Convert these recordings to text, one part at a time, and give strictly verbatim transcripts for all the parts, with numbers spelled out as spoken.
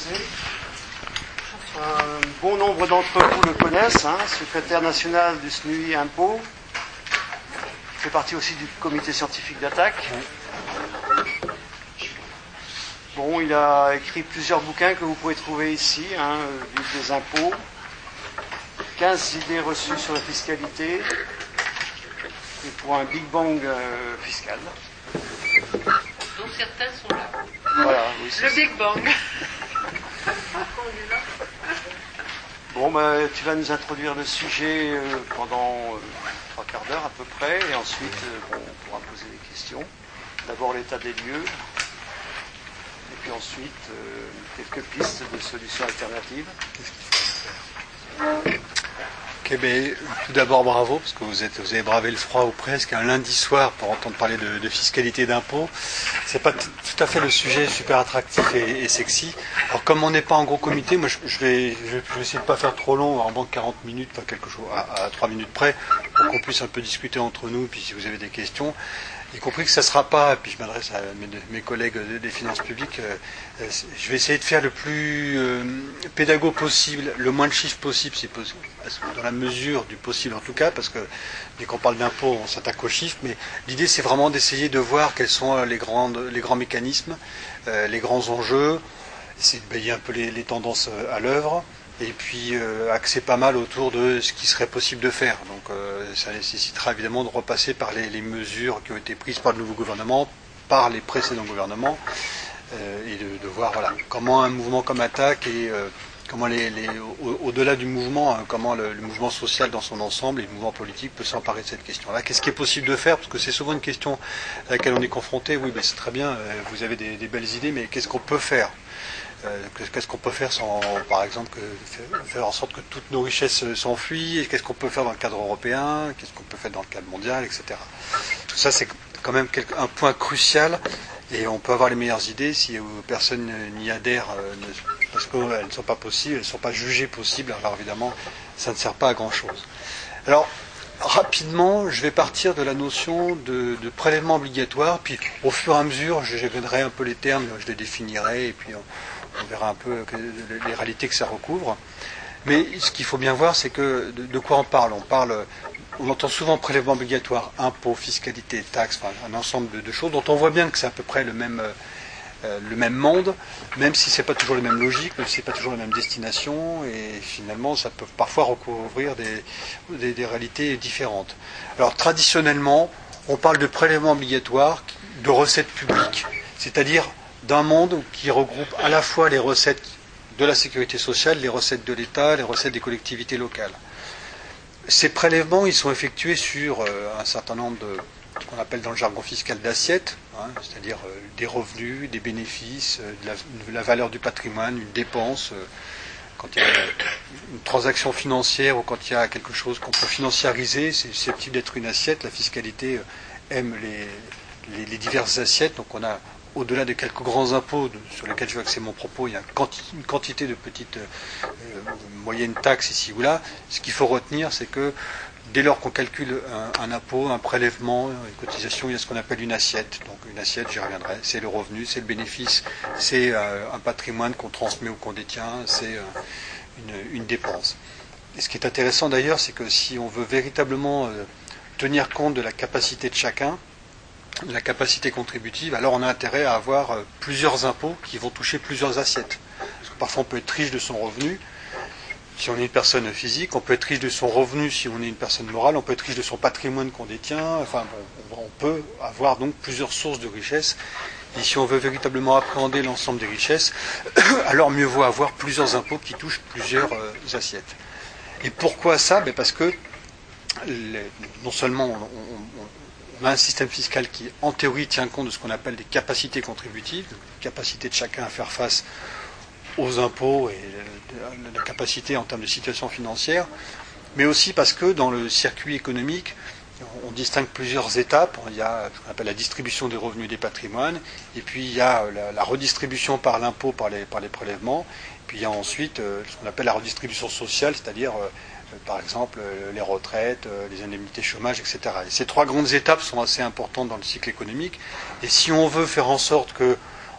présenter. Un bon nombre d'entre vous le connaissent, hein, secrétaire national du S N U I Impôts, fait partie aussi du comité scientifique d'attaque. Bon, il a écrit plusieurs bouquins que vous pouvez trouver ici, hein, Livre des impôts, quinze idées reçues sur la fiscalité, et pour un Big Bang euh, fiscal. Dont certains sont là. Voilà, oui, le ça. Big Bang. Bon, ben, tu vas nous introduire le sujet euh, pendant euh, trois quarts d'heure à peu près, et ensuite euh, bon, on pourra poser des questions. D'abord l'état des lieux, et puis ensuite euh, quelques pistes de solutions alternatives. Ok, ben, tout d'abord bravo, parce que vous, êtes, vous avez bravé le froid ou presque un lundi soir pour entendre parler de, de fiscalité d'impôts. C'est pas t- tout à fait le sujet super attractif et, et sexy. Alors comme on n'est pas en gros comité, moi je, je, vais, je, vais, je vais essayer de pas faire trop long, en banque quarante minutes, enfin quelque chose à, à trois minutes près, pour qu'on puisse un peu discuter entre nous, puis si vous avez des questions. Y compris que ça ne sera pas, puis je m'adresse à mes, mes collègues des finances publiques, euh, euh, je vais essayer de faire le plus euh, pédago possible, le moins de chiffres possible, si possible, dans la mesure du possible en tout cas, parce que dès qu'on parle d'impôts, on s'attaque aux chiffres, mais l'idée c'est vraiment d'essayer de voir quels sont les, grandes, les grands mécanismes, euh, les grands enjeux, essayer de bailler un peu les, les tendances à l'œuvre, et puis euh, axer pas mal autour de ce qui serait possible de faire. Donc euh, ça nécessitera évidemment de repasser par les, les mesures qui ont été prises par le nouveau gouvernement, par les précédents gouvernements, euh, et de, de voir voilà, comment un mouvement comme Attaque et euh, comment les, les, au, au-delà du mouvement, hein, comment le, le mouvement social dans son ensemble et le mouvement politique peut s'emparer de cette question-là. Qu'est-ce qui est possible de faire? Parce que c'est souvent une question à laquelle on est confronté. Oui, ben c'est très bien, euh, vous avez des, des belles idées, mais qu'est-ce qu'on peut faire? Euh, qu'est-ce qu'on peut faire sans, par exemple, que, faire en sorte que toutes nos richesses s'enfuient? Qu'est-ce qu'on peut faire dans le cadre européen? Qu'est-ce qu'on peut faire dans le cadre mondial, et cetera. Tout ça, c'est quand même un point crucial, et on peut avoir les meilleures idées si personne n'y adhère, parce qu'elles ne sont pas possibles, elles ne sont pas jugées possibles. Alors évidemment, ça ne sert pas à grand-chose. Alors, rapidement, je vais partir de la notion de, de prélèvement obligatoire, puis au fur et à mesure, je donnerai un peu les termes, je les définirai, et puis on, on verra un peu que, les réalités que ça recouvre. Mais ce qu'il faut bien voir, c'est que de, de quoi on parle. On parle, on entend souvent prélèvement obligatoire, impôts, fiscalité, taxes, enfin, un ensemble de, de choses dont on voit bien que c'est à peu près le même, euh, le même monde, même si c'est pas toujours les mêmes logiques, même si c'est pas toujours la même destination, et finalement ça peut parfois recouvrir des, des, des réalités différentes. Alors traditionnellement, on parle de prélèvement obligatoire, de recettes publiques, c'est-à-dire d'un monde qui regroupe à la fois les recettes de la sécurité sociale, les recettes de l'État, les recettes des collectivités locales. Ces prélèvements, ils sont effectués sur euh, un certain nombre de, ce qu'on appelle dans le jargon fiscal d'assiettes, hein, c'est-à-dire euh, des revenus, des bénéfices, euh, de, la, de la valeur du patrimoine, une dépense, euh, quand il y a une transaction financière ou quand il y a quelque chose qu'on peut financiariser, c'est susceptible d'être une assiette. La fiscalité euh, aime les, les, les diverses assiettes, donc on a au-delà de quelques grands impôts de, sur lesquels je vais axer mon propos, il y a une, quanti, une quantité de petites euh, moyennes taxes ici ou là. Ce qu'il faut retenir, c'est que dès lors qu'on calcule un, un impôt, un prélèvement, une cotisation, il y a ce qu'on appelle une assiette. Donc une assiette, j'y reviendrai, c'est le revenu, c'est le bénéfice, c'est euh, un patrimoine qu'on transmet ou qu'on détient, c'est euh, une, une dépense. Et ce qui est intéressant d'ailleurs, c'est que si on veut véritablement euh, tenir compte de la capacité de chacun, la capacité contributive, alors on a intérêt à avoir euh, plusieurs impôts qui vont toucher plusieurs assiettes. Parce que parfois on peut être riche de son revenu si on est une personne physique, on peut être riche de son revenu si on est une personne morale, on peut être riche de son patrimoine qu'on détient, enfin bon, on peut avoir donc plusieurs sources de richesse. Et si on veut véritablement appréhender l'ensemble des richesses, alors mieux vaut avoir plusieurs impôts qui touchent plusieurs euh, assiettes. Et pourquoi ça? Ben parce que les, non seulement on, on, on a un système fiscal qui, en théorie, tient compte de ce qu'on appelle des capacités contributives, la capacité de chacun à faire face aux impôts et la capacité en termes de situation financière, mais aussi parce que dans le circuit économique, on distingue plusieurs étapes. Il y a ce qu'on appelle la distribution des revenus et des patrimoines, et puis il y a la, la redistribution par l'impôt, par les, par les prélèvements, et puis il y a ensuite euh, ce qu'on appelle la redistribution sociale, c'est-à-dire euh, par exemple euh, les retraites, euh, les indemnités chômage, et cetera. Et ces trois grandes étapes sont assez importantes dans le cycle économique, et si on veut faire en sorte que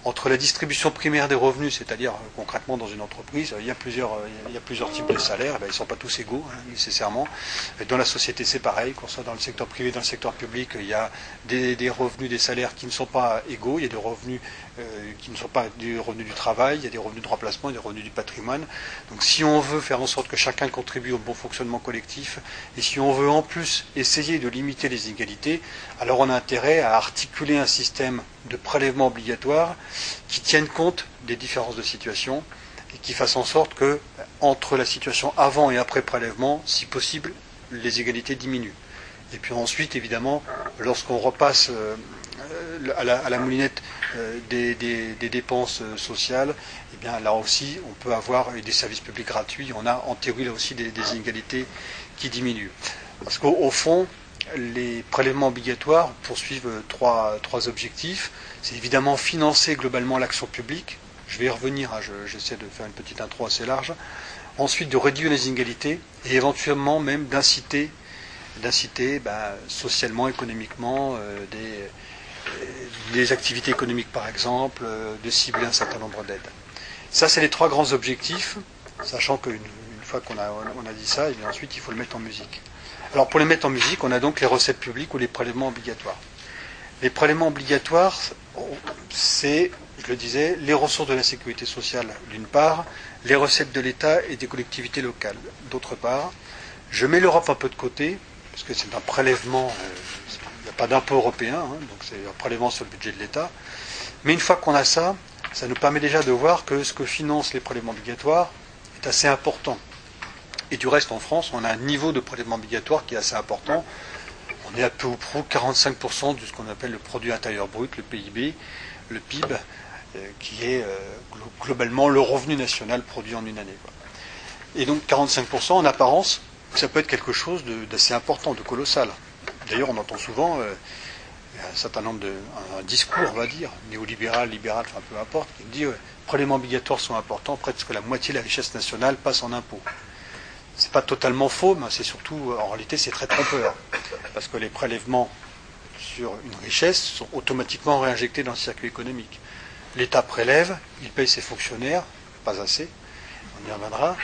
entre la distribution primaire des revenus, c'est-à-dire concrètement dans une entreprise, il y a plusieurs, il y a plusieurs types de salaires, ben, ils ne sont pas tous égaux hein, nécessairement. Et dans la société c'est pareil, qu'on soit dans le secteur privé, dans le secteur public, il y a des, des revenus, des salaires qui ne sont pas égaux, il y a des revenus euh, qui ne sont pas des revenus du travail, il y a des revenus de remplacement, des revenus du patrimoine. Donc si on veut faire en sorte que chacun contribue au bon fonctionnement collectif, et si on veut en plus essayer de limiter les inégalités, alors on a intérêt à articuler un système de prélèvement obligatoire qui tienne compte des différences de situation et qui fasse en sorte que, entre la situation avant et après prélèvement, si possible, les égalités diminuent. Et puis ensuite, évidemment, lorsqu'on repasse euh, à, la, à la moulinette euh, des, des, des dépenses sociales, eh bien là aussi, on peut avoir des services publics gratuits. On a en théorie là aussi des, des inégalités qui diminuent. Parce qu'au au fond, les prélèvements obligatoires poursuivent trois, trois objectifs. C'est évidemment financer globalement l'action publique. Je vais y revenir, hein, je, j'essaie de faire une petite intro assez large. Ensuite, de réduire les inégalités et éventuellement même d'inciter, d'inciter ben, socialement, économiquement, euh, des, des activités économiques par exemple, euh, de cibler un certain nombre d'aides. Ça, c'est les trois grands objectifs, sachant qu'une une fois qu'on a, on a dit ça, et bien ensuite il faut le mettre en musique. Alors pour les mettre en musique, on a donc les recettes publiques ou les prélèvements obligatoires. Les prélèvements obligatoires, c'est, je le disais, les ressources de la sécurité sociale d'une part, les recettes de l'État et des collectivités locales d'autre part. Je mets l'Europe un peu de côté, parce que c'est un prélèvement, euh, il n'y a pas d'impôt européen, hein, donc c'est un prélèvement sur le budget de l'État. Mais une fois qu'on a ça, ça nous permet déjà de voir que ce que financent les prélèvements obligatoires est assez important. Et du reste, en France, on a un niveau de prélèvement obligatoire qui est assez important. On est à peu ou prou quarante-cinq pour cent de ce qu'on appelle le produit intérieur brut, le P I B, le P I B, euh, qui est euh, globalement le revenu national produit en une année. Quoi. Et donc quarante-cinq pour cent en apparence, ça peut être quelque chose de, d'assez important, de colossal. D'ailleurs, on entend souvent euh, un certain nombre de un, un discours, on va dire, néolibéral, libéral, enfin peu importe, qui dit euh, les prélèvements obligatoires sont importants, presque la moitié de la richesse nationale passe en impôts. C'est pas totalement faux, mais c'est surtout, en réalité, c'est très trompeur. Parce que les prélèvements sur une richesse sont automatiquement réinjectés dans le circuit économique. L'État prélève, il paye ses fonctionnaires, pas assez, on y reviendra,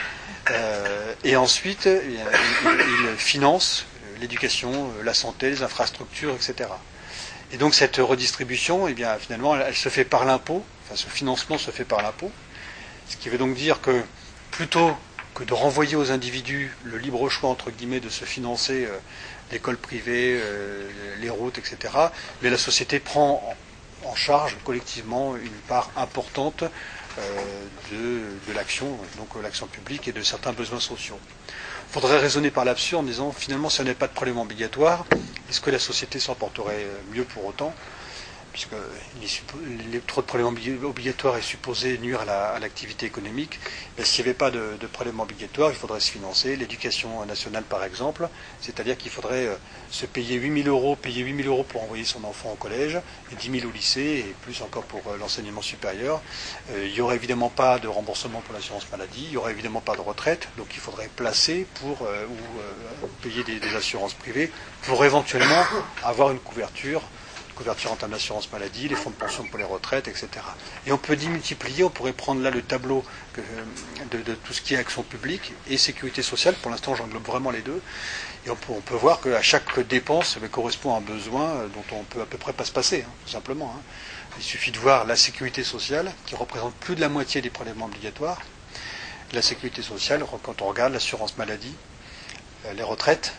euh, et ensuite, il, il, il finance l'éducation, la santé, les infrastructures, et cetera. Et donc cette redistribution, eh bien, finalement, elle, elle se fait par l'impôt, enfin ce financement se fait par l'impôt, ce qui veut donc dire que plutôt que de renvoyer aux individus le libre choix, entre guillemets, de se financer euh, l'école privée, euh, les routes, et cetera, mais la société prend en, en charge collectivement une part importante euh, de, de l'action, donc l'action publique et de certains besoins sociaux. Il faudrait raisonner par l'absurde en disant, finalement, si on n'avait pas de prélèvement obligatoire, est-ce que la société s'en porterait mieux pour autant ? Puisque les, les, trop de prélèvements obligatoires est supposé nuire à, la, à l'activité économique. Et s'il n'y avait pas de, de prélèvements obligatoires, il faudrait se financer l'éducation nationale par exemple, c'est-à-dire qu'il faudrait euh, se payer huit mille euros, payer huit mille euros pour envoyer son enfant au collège, et dix mille au lycée, et plus encore pour euh, l'enseignement supérieur. Euh, il n'y aurait évidemment pas de remboursement pour l'assurance maladie, il n'y aurait évidemment pas de retraite, donc il faudrait placer pour, euh, ou euh, payer des, des assurances privées pour éventuellement avoir une couverture couverture en termes d'assurance maladie, les fonds de pension pour les retraites, et cetera. Et on peut démultiplier, on pourrait prendre là le tableau que, de, de tout ce qui est action publique et sécurité sociale. Pour l'instant, j'englobe vraiment les deux. Et on peut, on peut voir qu'à chaque dépense eh bien, correspond à un besoin dont on peut à peu près pas se passer, hein, tout simplement. Hein. Il suffit de voir la sécurité sociale, qui représente plus de la moitié des prélèvements obligatoires. La sécurité sociale, quand on regarde l'assurance maladie, les retraites,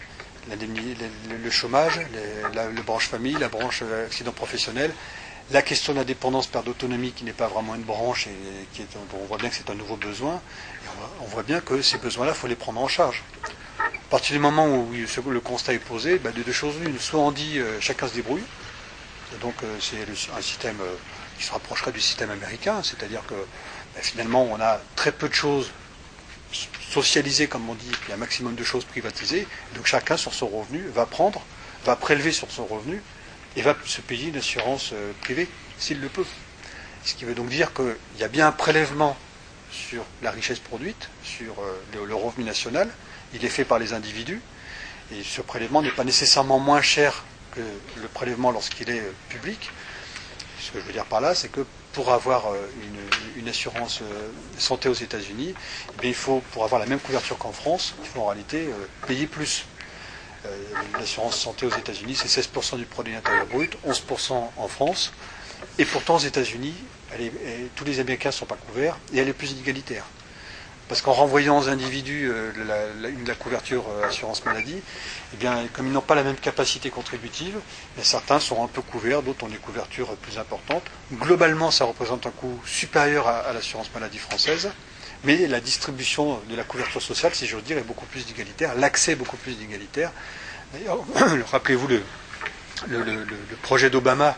le chômage, les, la, la branche famille, la branche accident professionnel, la question de la dépendance perte d'autonomie qui n'est pas vraiment une branche et qui est, on voit bien que c'est un nouveau besoin, et on, voit, on voit bien que ces besoins-là, il faut les prendre en charge. À partir du moment où le constat est posé, ben de deux choses l'une, soit on dit euh, chacun se débrouille, et donc euh, c'est le, un système euh, qui se rapprocherait du système américain, c'est-à-dire que ben, finalement on a très peu de choses socialisé, comme on dit, puis un maximum de choses privatisées. Donc chacun, sur son revenu, va prendre, va prélever sur son revenu et va se payer une assurance euh, privée, s'il le peut. Ce qui veut donc dire qu'il y a bien un prélèvement sur la richesse produite, sur euh, le, le revenu national. Il est fait par les individus. Et ce prélèvement n'est pas nécessairement moins cher que le prélèvement lorsqu'il est euh, public. Ce que je veux dire par là, c'est que pour avoir une, une assurance santé aux États-Unis, eh bien, il faut, pour avoir la même couverture qu'en France, il faut en réalité payer plus. Euh, l'assurance santé aux États-Unis, c'est seize pour cent du produit intérieur brut, onze pour cent en France, et pourtant aux États-Unis, elle est, elle, tous les Américains ne sont pas couverts, et elle est plus inégalitaire. Parce qu'en renvoyant aux individus euh, la, la, la couverture euh, assurance maladie, eh bien, comme ils n'ont pas la même capacité contributive, eh certains sont un peu couverts, d'autres ont des couvertures plus importantes. Globalement, ça représente un coût supérieur à, à l'assurance maladie française, mais la distribution de la couverture sociale, si j'ose dire, est beaucoup plus égalitaire, l'accès est beaucoup plus égalitaire. D'ailleurs, rappelez-vous le, le, le, le projet d'Obama,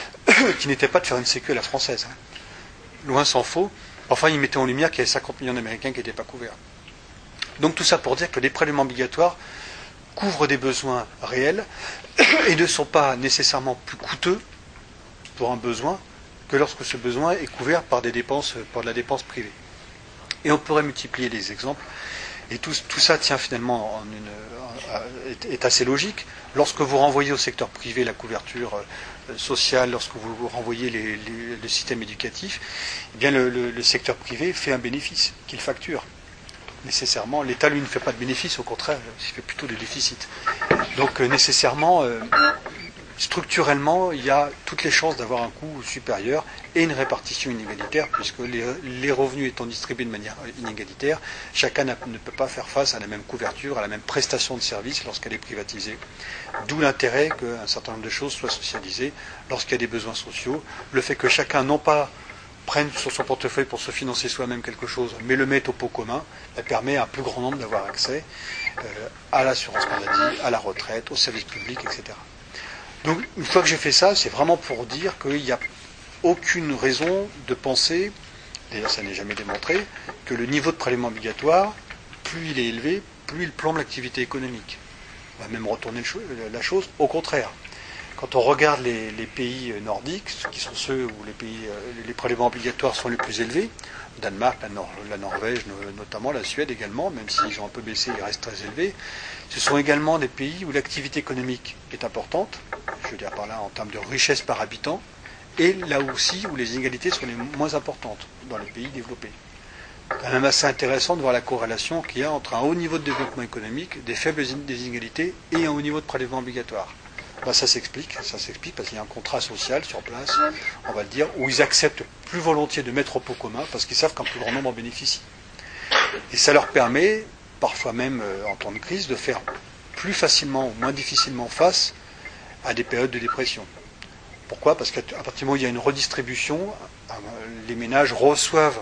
qui n'était pas de faire une sécu à la française. Hein. Loin s'en faut. Enfin, il mettait en lumière qu'il y avait cinquante millions d'Américains qui n'étaient pas couverts. Donc tout ça pour dire que les prélèvements obligatoires couvrent des besoins réels et ne sont pas nécessairement plus coûteux pour un besoin que lorsque ce besoin est couvert par des dépenses, par de la dépense privée. Et on pourrait multiplier les exemples. Et tout, tout ça tient finalement en une, est, est assez logique. Lorsque vous renvoyez au secteur privé la couverture sociale, lorsque vous renvoyez les, les, le système éducatif, eh bien le, le, le secteur privé fait un bénéfice qu'il facture. Nécessairement, l'État, lui, ne fait pas de bénéfice, au contraire, il fait plutôt des déficits. Donc, euh, nécessairement, euh, structurellement, il y a toutes les chances d'avoir un coût supérieur et une répartition inégalitaire, puisque les, les revenus étant distribués de manière inégalitaire, chacun ne peut pas faire face à la même couverture, à la même prestation de service lorsqu'elle est privatisée. D'où l'intérêt qu'un certain nombre de choses soient socialisées lorsqu'il y a des besoins sociaux. Le fait que chacun, non pas prenne sur son portefeuille pour se financer soi-même quelque chose, mais le mette au pot commun, ça permet à un plus grand nombre d'avoir accès euh, à l'assurance maladie, à la retraite, aux services publics, et cetera. Donc, une fois que j'ai fait ça, c'est vraiment pour dire qu'il n'y a aucune raison de penser, d'ailleurs ça n'est jamais démontré, que le niveau de prélèvement obligatoire, plus il est élevé, plus il plombe l'activité économique. On va même retourner la chose, au contraire. Quand on regarde les, les pays nordiques, qui sont ceux où les, pays, les prélèvements obligatoires sont les plus élevés, le Danemark, la, Nor- la Norvège, notamment la Suède également, même s'ils ont un peu baissé, ils restent très élevés, ce sont également des pays où l'activité économique est importante, je veux dire par là en termes de richesse par habitant, et là aussi où les inégalités sont les moins importantes dans les pays développés. C'est quand même assez intéressant de voir la corrélation qu'il y a entre un haut niveau de développement économique, des faibles des inégalités et un haut niveau de prélèvement obligatoire. Ben, ça s'explique, ça s'explique parce qu'il y a un contrat social sur place, on va le dire, où ils acceptent plus volontiers de mettre au pot commun parce qu'ils savent qu'un plus grand nombre en bénéficie. Et ça leur permet, parfois même euh, en temps de crise, de faire plus facilement ou moins difficilement face à des périodes de dépression. Pourquoi ? Parce qu'à partir du moment où il y a une redistribution, euh, les ménages reçoivent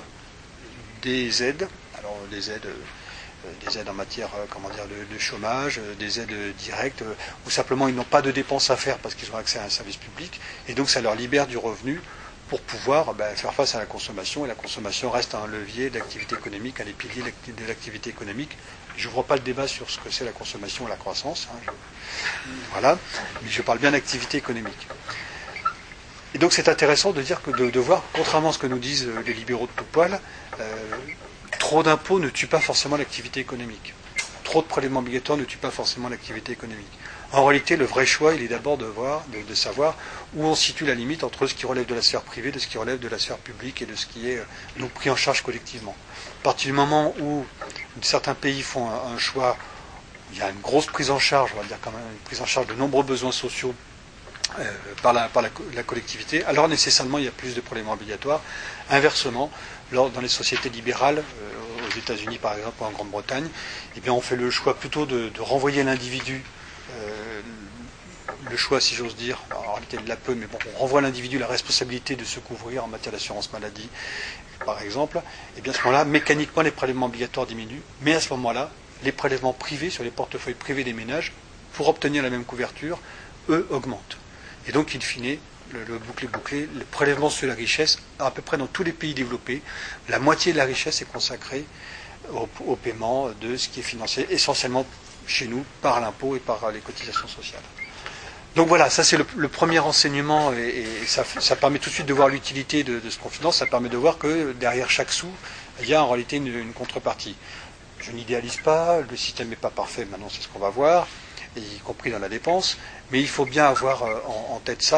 des aides, alors des aides... Euh, des aides en matière euh, comment dire, de, de chômage, euh, des aides directes, euh, ou simplement ils n'ont pas de dépenses à faire parce qu'ils ont accès à un service public, et donc ça leur libère du revenu pour pouvoir ben, faire face à la consommation, et la consommation reste un levier d'activité économique, un des piliers de l'activité économique. Je n'ouvre pas le débat sur ce que c'est la consommation et la croissance, hein, je, voilà, mais je parle bien d'activité économique. Et donc c'est intéressant de dire que de, de voir, contrairement à ce que nous disent les libéraux de tout poil, euh, trop d'impôts ne tue pas forcément l'activité économique. Trop de prélèvements obligatoires ne tue pas forcément l'activité économique. En réalité, le vrai choix, il est d'abord de, voir, de, de savoir où on situe la limite entre ce qui relève de la sphère privée, de ce qui relève de la sphère publique et de ce qui est donc pris en charge collectivement. À partir du moment où certains pays font un, un choix, il y a une grosse prise en charge, on va dire quand même une prise en charge de nombreux besoins sociaux euh, par, la, par la, la collectivité, alors nécessairement il y a plus de prélèvements obligatoires. Inversement, dans les sociétés libérales, euh, aux États-Unis par exemple, ou en Grande-Bretagne, eh bien, on fait le choix plutôt de, de renvoyer l'individu, euh, le choix, si j'ose dire, en réalité il l'a peu, mais bon, on renvoie à l'individu la responsabilité de se couvrir en matière d'assurance maladie, par exemple. Et bien à ce moment-là, mécaniquement, les prélèvements obligatoires diminuent, mais à ce moment-là, les prélèvements privés sur les portefeuilles privés des ménages, pour obtenir la même couverture, eux, augmentent. Et donc, in fine, Le, le bouclé bouclé, le prélèvement sur la richesse, à peu près dans tous les pays développés, la moitié de la richesse est consacrée au, au paiement de ce qui est financé essentiellement chez nous par l'impôt et par les cotisations sociales. Donc voilà, ça c'est le, le premier enseignement et, et ça, ça permet tout de suite de voir l'utilité de, de ce qu'on finance, ça permet de voir que derrière chaque sou, il y a en réalité une, une contrepartie. Je n'idéalise pas, le système n'est pas parfait, maintenant c'est ce qu'on va voir, y compris dans la dépense, mais il faut bien avoir en, en tête ça.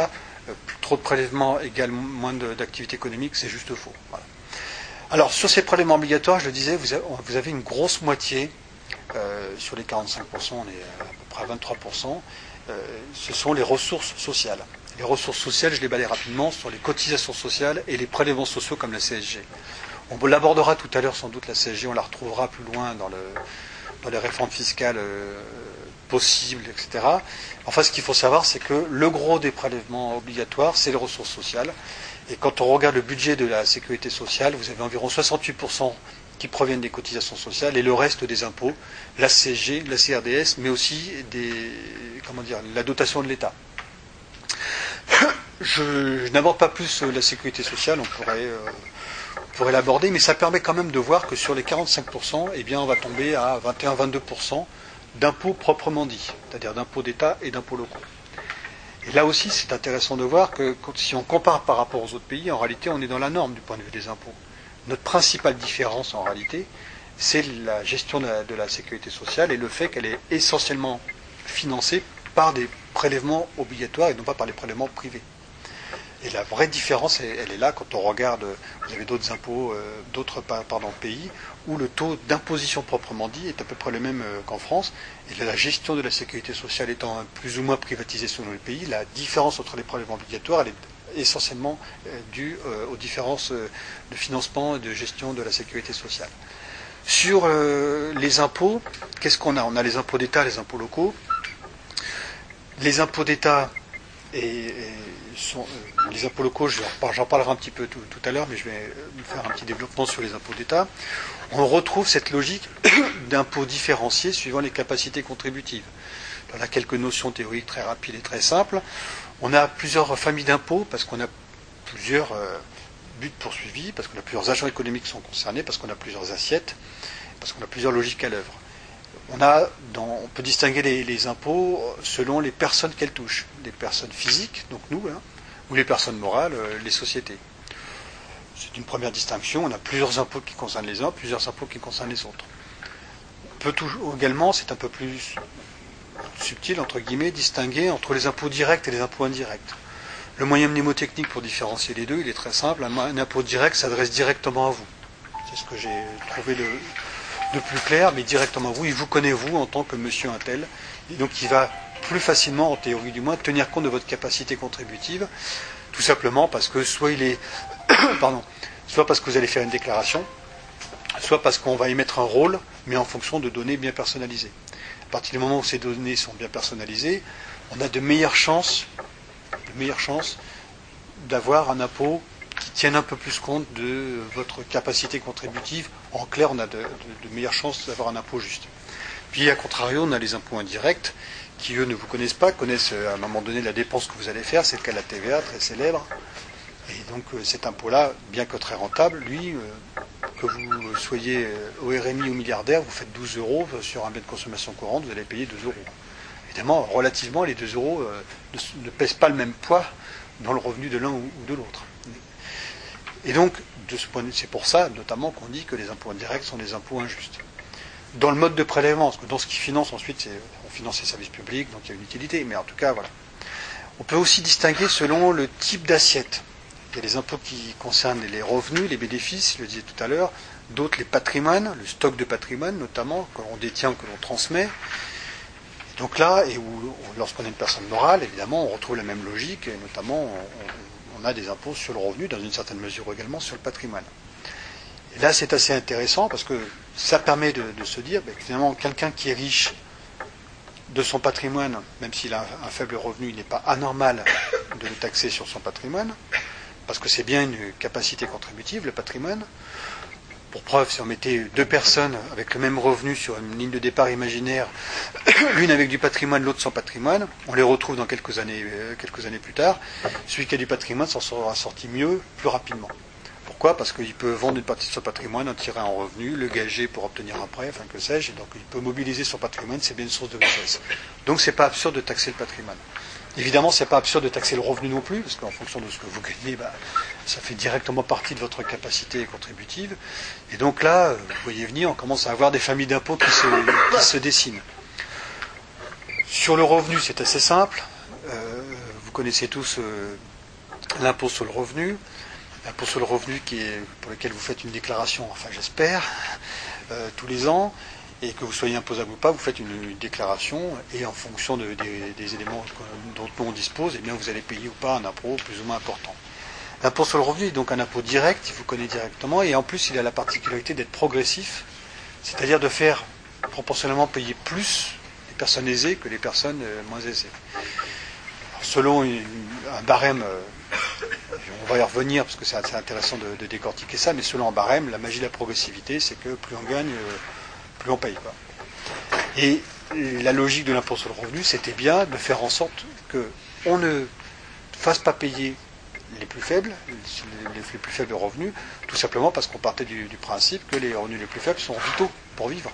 euh, trop de prélèvements égale moins de, d'activité économique, c'est juste faux. Voilà. Alors, sur ces prélèvements obligatoires, je le disais, vous avez, vous avez une grosse moitié, euh, sur les quarante-cinq pour cent, on est à peu près à vingt-trois pour cent, euh, ce sont les ressources sociales. Les ressources sociales, je les balaye rapidement, sur les cotisations sociales et les prélèvements sociaux comme la C S G. On l'abordera tout à l'heure sans doute, la C S G, on la retrouvera plus loin dans, le, dans les réformes fiscales euh, possibles, et cetera. Enfin, ce qu'il faut savoir, c'est que le gros des prélèvements obligatoires, c'est les ressources sociales. Et quand on regarde le budget de la sécurité sociale, vous avez environ soixante-huit pour cent qui proviennent des cotisations sociales et le reste des impôts, la C S G, la C R D S, mais aussi des, comment dire, la dotation de l'État. Je, je n'aborde pas plus la sécurité sociale, on pourrait... Euh, On pourrait l'aborder, mais ça permet quand même de voir que sur les quarante-cinq pour cent, eh bien, on va tomber à vingt et un à vingt-deux pour cent d'impôts proprement dits, c'est-à-dire d'impôts d'État et d'impôts locaux. Et là aussi, c'est intéressant de voir que si on compare par rapport aux autres pays, en réalité, on est dans la norme du point de vue des impôts. Notre principale différence, en réalité, c'est la gestion de la, de la sécurité sociale et le fait qu'elle est essentiellement financée par des prélèvements obligatoires et non pas par les prélèvements privés. Et la vraie différence, elle est là quand on regarde, vous avez d'autres impôts, euh, d'autres pardon, pays, où le taux d'imposition proprement dit est à peu près le même euh, qu'en France, et la gestion de la sécurité sociale étant plus ou moins privatisée selon les pays, la différence entre les prélèvements obligatoires, elle est essentiellement euh, due euh, aux différences euh, de financement et de gestion de la sécurité sociale. Sur euh, les impôts, qu'est-ce qu'on a ? On a les impôts d'État, les impôts locaux. Les impôts d'État et, et sont, euh, les impôts locaux, j'en parlerai un petit peu tout, tout à l'heure, mais je vais faire un petit développement sur les impôts d'État. On retrouve cette logique d'impôts différenciés suivant les capacités contributives. On a quelques notions théoriques très rapides et très simples. On a plusieurs familles d'impôts parce qu'on a plusieurs euh, buts poursuivis, parce qu'on a plusieurs agents économiques qui sont concernés, parce qu'on a plusieurs assiettes, parce qu'on a plusieurs logiques à l'œuvre. On, a dans, on peut distinguer les, les impôts selon les personnes qu'elles touchent. Les personnes physiques, donc nous, hein, ou les personnes morales, euh, les sociétés. C'est une première distinction. On a plusieurs impôts qui concernent les uns, plusieurs impôts qui concernent les autres. On peut toujours, également, c'est un peu plus subtil, entre guillemets, distinguer entre les impôts directs et les impôts indirects. Le moyen mnémotechnique pour différencier les deux, il est très simple. Un, un impôt direct s'adresse directement à vous. C'est ce que j'ai trouvé de... de plus clair, mais directement vous, il vous connaît vous en tant que monsieur un tel, et donc il va plus facilement, en théorie du moins, tenir compte de votre capacité contributive, tout simplement parce que soit il est, pardon, soit parce que vous allez faire une déclaration, soit parce qu'on va émettre un rôle, mais en fonction de données bien personnalisées. À partir du moment où ces données sont bien personnalisées, on a de meilleures chances, de meilleures chances d'avoir un impôt qui tiennent un peu plus compte de votre capacité contributive. En clair, on a de, de, de meilleures chances d'avoir un impôt juste. Puis, à contrario, on a les impôts indirects, qui, eux, ne vous connaissent pas, connaissent à un moment donné la dépense que vous allez faire. C'est le cas de la T V A, très célèbre. Et donc, cet impôt-là, bien que très rentable, lui, euh, que vous soyez au R M I ou milliardaire, vous faites douze euros sur un bien de consommation courante, vous allez payer deux euros. Évidemment, relativement, les deux euros euh, ne, ne pèsent pas le même poids dans le revenu de l'un ou, ou de l'autre. Et donc, de ce point de vue, c'est pour ça, notamment, qu'on dit que les impôts indirects sont des impôts injustes. Dans le mode de prélèvement, parce que dans ce qui finance ensuite, c'est, on finance les services publics, donc il y a une utilité, mais en tout cas, voilà. On peut aussi distinguer selon le type d'assiette. Il y a des impôts qui concernent les revenus, les bénéfices, je le disais tout à l'heure, d'autres les patrimoines, le stock de patrimoine notamment, que l'on détient, que l'on transmet. Et donc là, et où, lorsqu'on est une personne morale, évidemment, on retrouve la même logique, et notamment, on, on a des impôts sur le revenu, dans une certaine mesure également sur le patrimoine. Et là, c'est assez intéressant parce que ça permet de, de se dire, ben, finalement, quelqu'un qui est riche de son patrimoine, même s'il a un, un faible revenu, il n'est pas anormal de le taxer sur son patrimoine, parce que c'est bien une capacité contributive, le patrimoine. Pour preuve, si on mettait deux personnes avec le même revenu sur une ligne de départ imaginaire, l'une avec du patrimoine, l'autre sans patrimoine, on les retrouve dans quelques années, euh, quelques années plus tard. Celui qui a du patrimoine s'en sera sorti mieux, plus rapidement. Pourquoi ? Parce qu'il peut vendre une partie de son patrimoine, en tirer un revenu, le gager pour obtenir un prêt, enfin que sais-je, et donc il peut mobiliser son patrimoine, c'est bien une source de richesse. Donc c'est pas absurde de taxer le patrimoine. Évidemment, c'est pas absurde de taxer le revenu non plus, parce qu'en fonction de ce que vous gagnez, bah, ça fait directement partie de votre capacité contributive. Et donc là, vous voyez venir, on commence à avoir des familles d'impôts qui se, qui se dessinent. Sur le revenu, c'est assez simple. Euh, vous connaissez tous euh, l'impôt sur le revenu, l'impôt sur le revenu qui est, pour lequel vous faites une déclaration, enfin j'espère, euh, tous les ans, et que vous soyez imposable ou pas, vous faites une, une déclaration, et en fonction de, des, des éléments dont on dispose, eh bien vous allez payer ou pas un impôt plus ou moins important. L'impôt sur le revenu est donc un impôt direct, il vous connaît directement, et en plus il a la particularité d'être progressif, c'est-à-dire de faire proportionnellement payer plus les personnes aisées que les personnes euh, moins aisées. Alors, selon une, un barème, euh, on va y revenir parce que c'est assez intéressant de, de décortiquer ça, mais selon un barème, la magie de la progressivité, c'est que plus on gagne, euh, plus on paye, quoi. Et la logique de l'impôt sur le revenu, c'était bien de faire en sorte qu'on ne fasse pas payer les plus faibles, les, les plus faibles revenus, tout simplement parce qu'on partait du, du principe que les revenus les plus faibles sont vitaux pour vivre.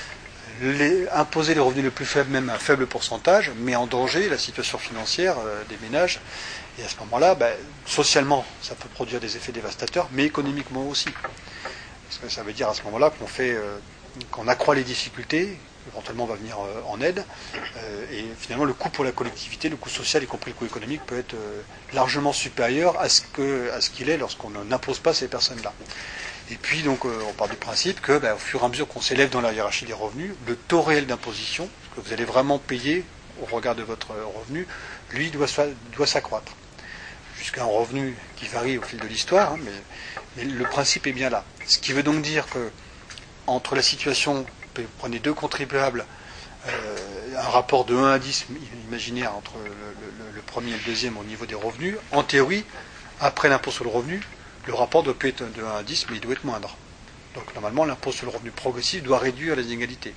Les, imposer les revenus les plus faibles, même un faible pourcentage, met en danger la situation financière euh, des ménages. Et à ce moment-là, ben, socialement, ça peut produire des effets dévastateurs, mais économiquement aussi. Parce que ça veut dire à ce moment-là qu'on fait, euh, qu'on accroît les difficultés, éventuellement on va venir euh, en aide, euh, et finalement le coût pour la collectivité, le coût social, y compris le coût économique, peut être euh, largement supérieur à ce que, à ce qu'il est lorsqu'on n'impose pas ces personnes-là. Et puis donc euh, on part du principe que ben, au fur et à mesure qu'on s'élève dans la hiérarchie des revenus, le taux réel d'imposition que vous allez vraiment payer au regard de votre revenu, lui doit, doit s'accroître. Jusqu'à un revenu qui varie au fil de l'histoire, hein, mais, mais le principe est bien là. Ce qui veut donc dire que entre la situation, vous prenez deux contribuables, euh, un rapport de un à dix imaginaire entre le, le, le premier et le deuxième au niveau des revenus, en théorie, après l'impôt sur le revenu, le rapport doit pas être de un à dix, mais il doit être moindre. Donc normalement, l'impôt sur le revenu progressif doit réduire les inégalités.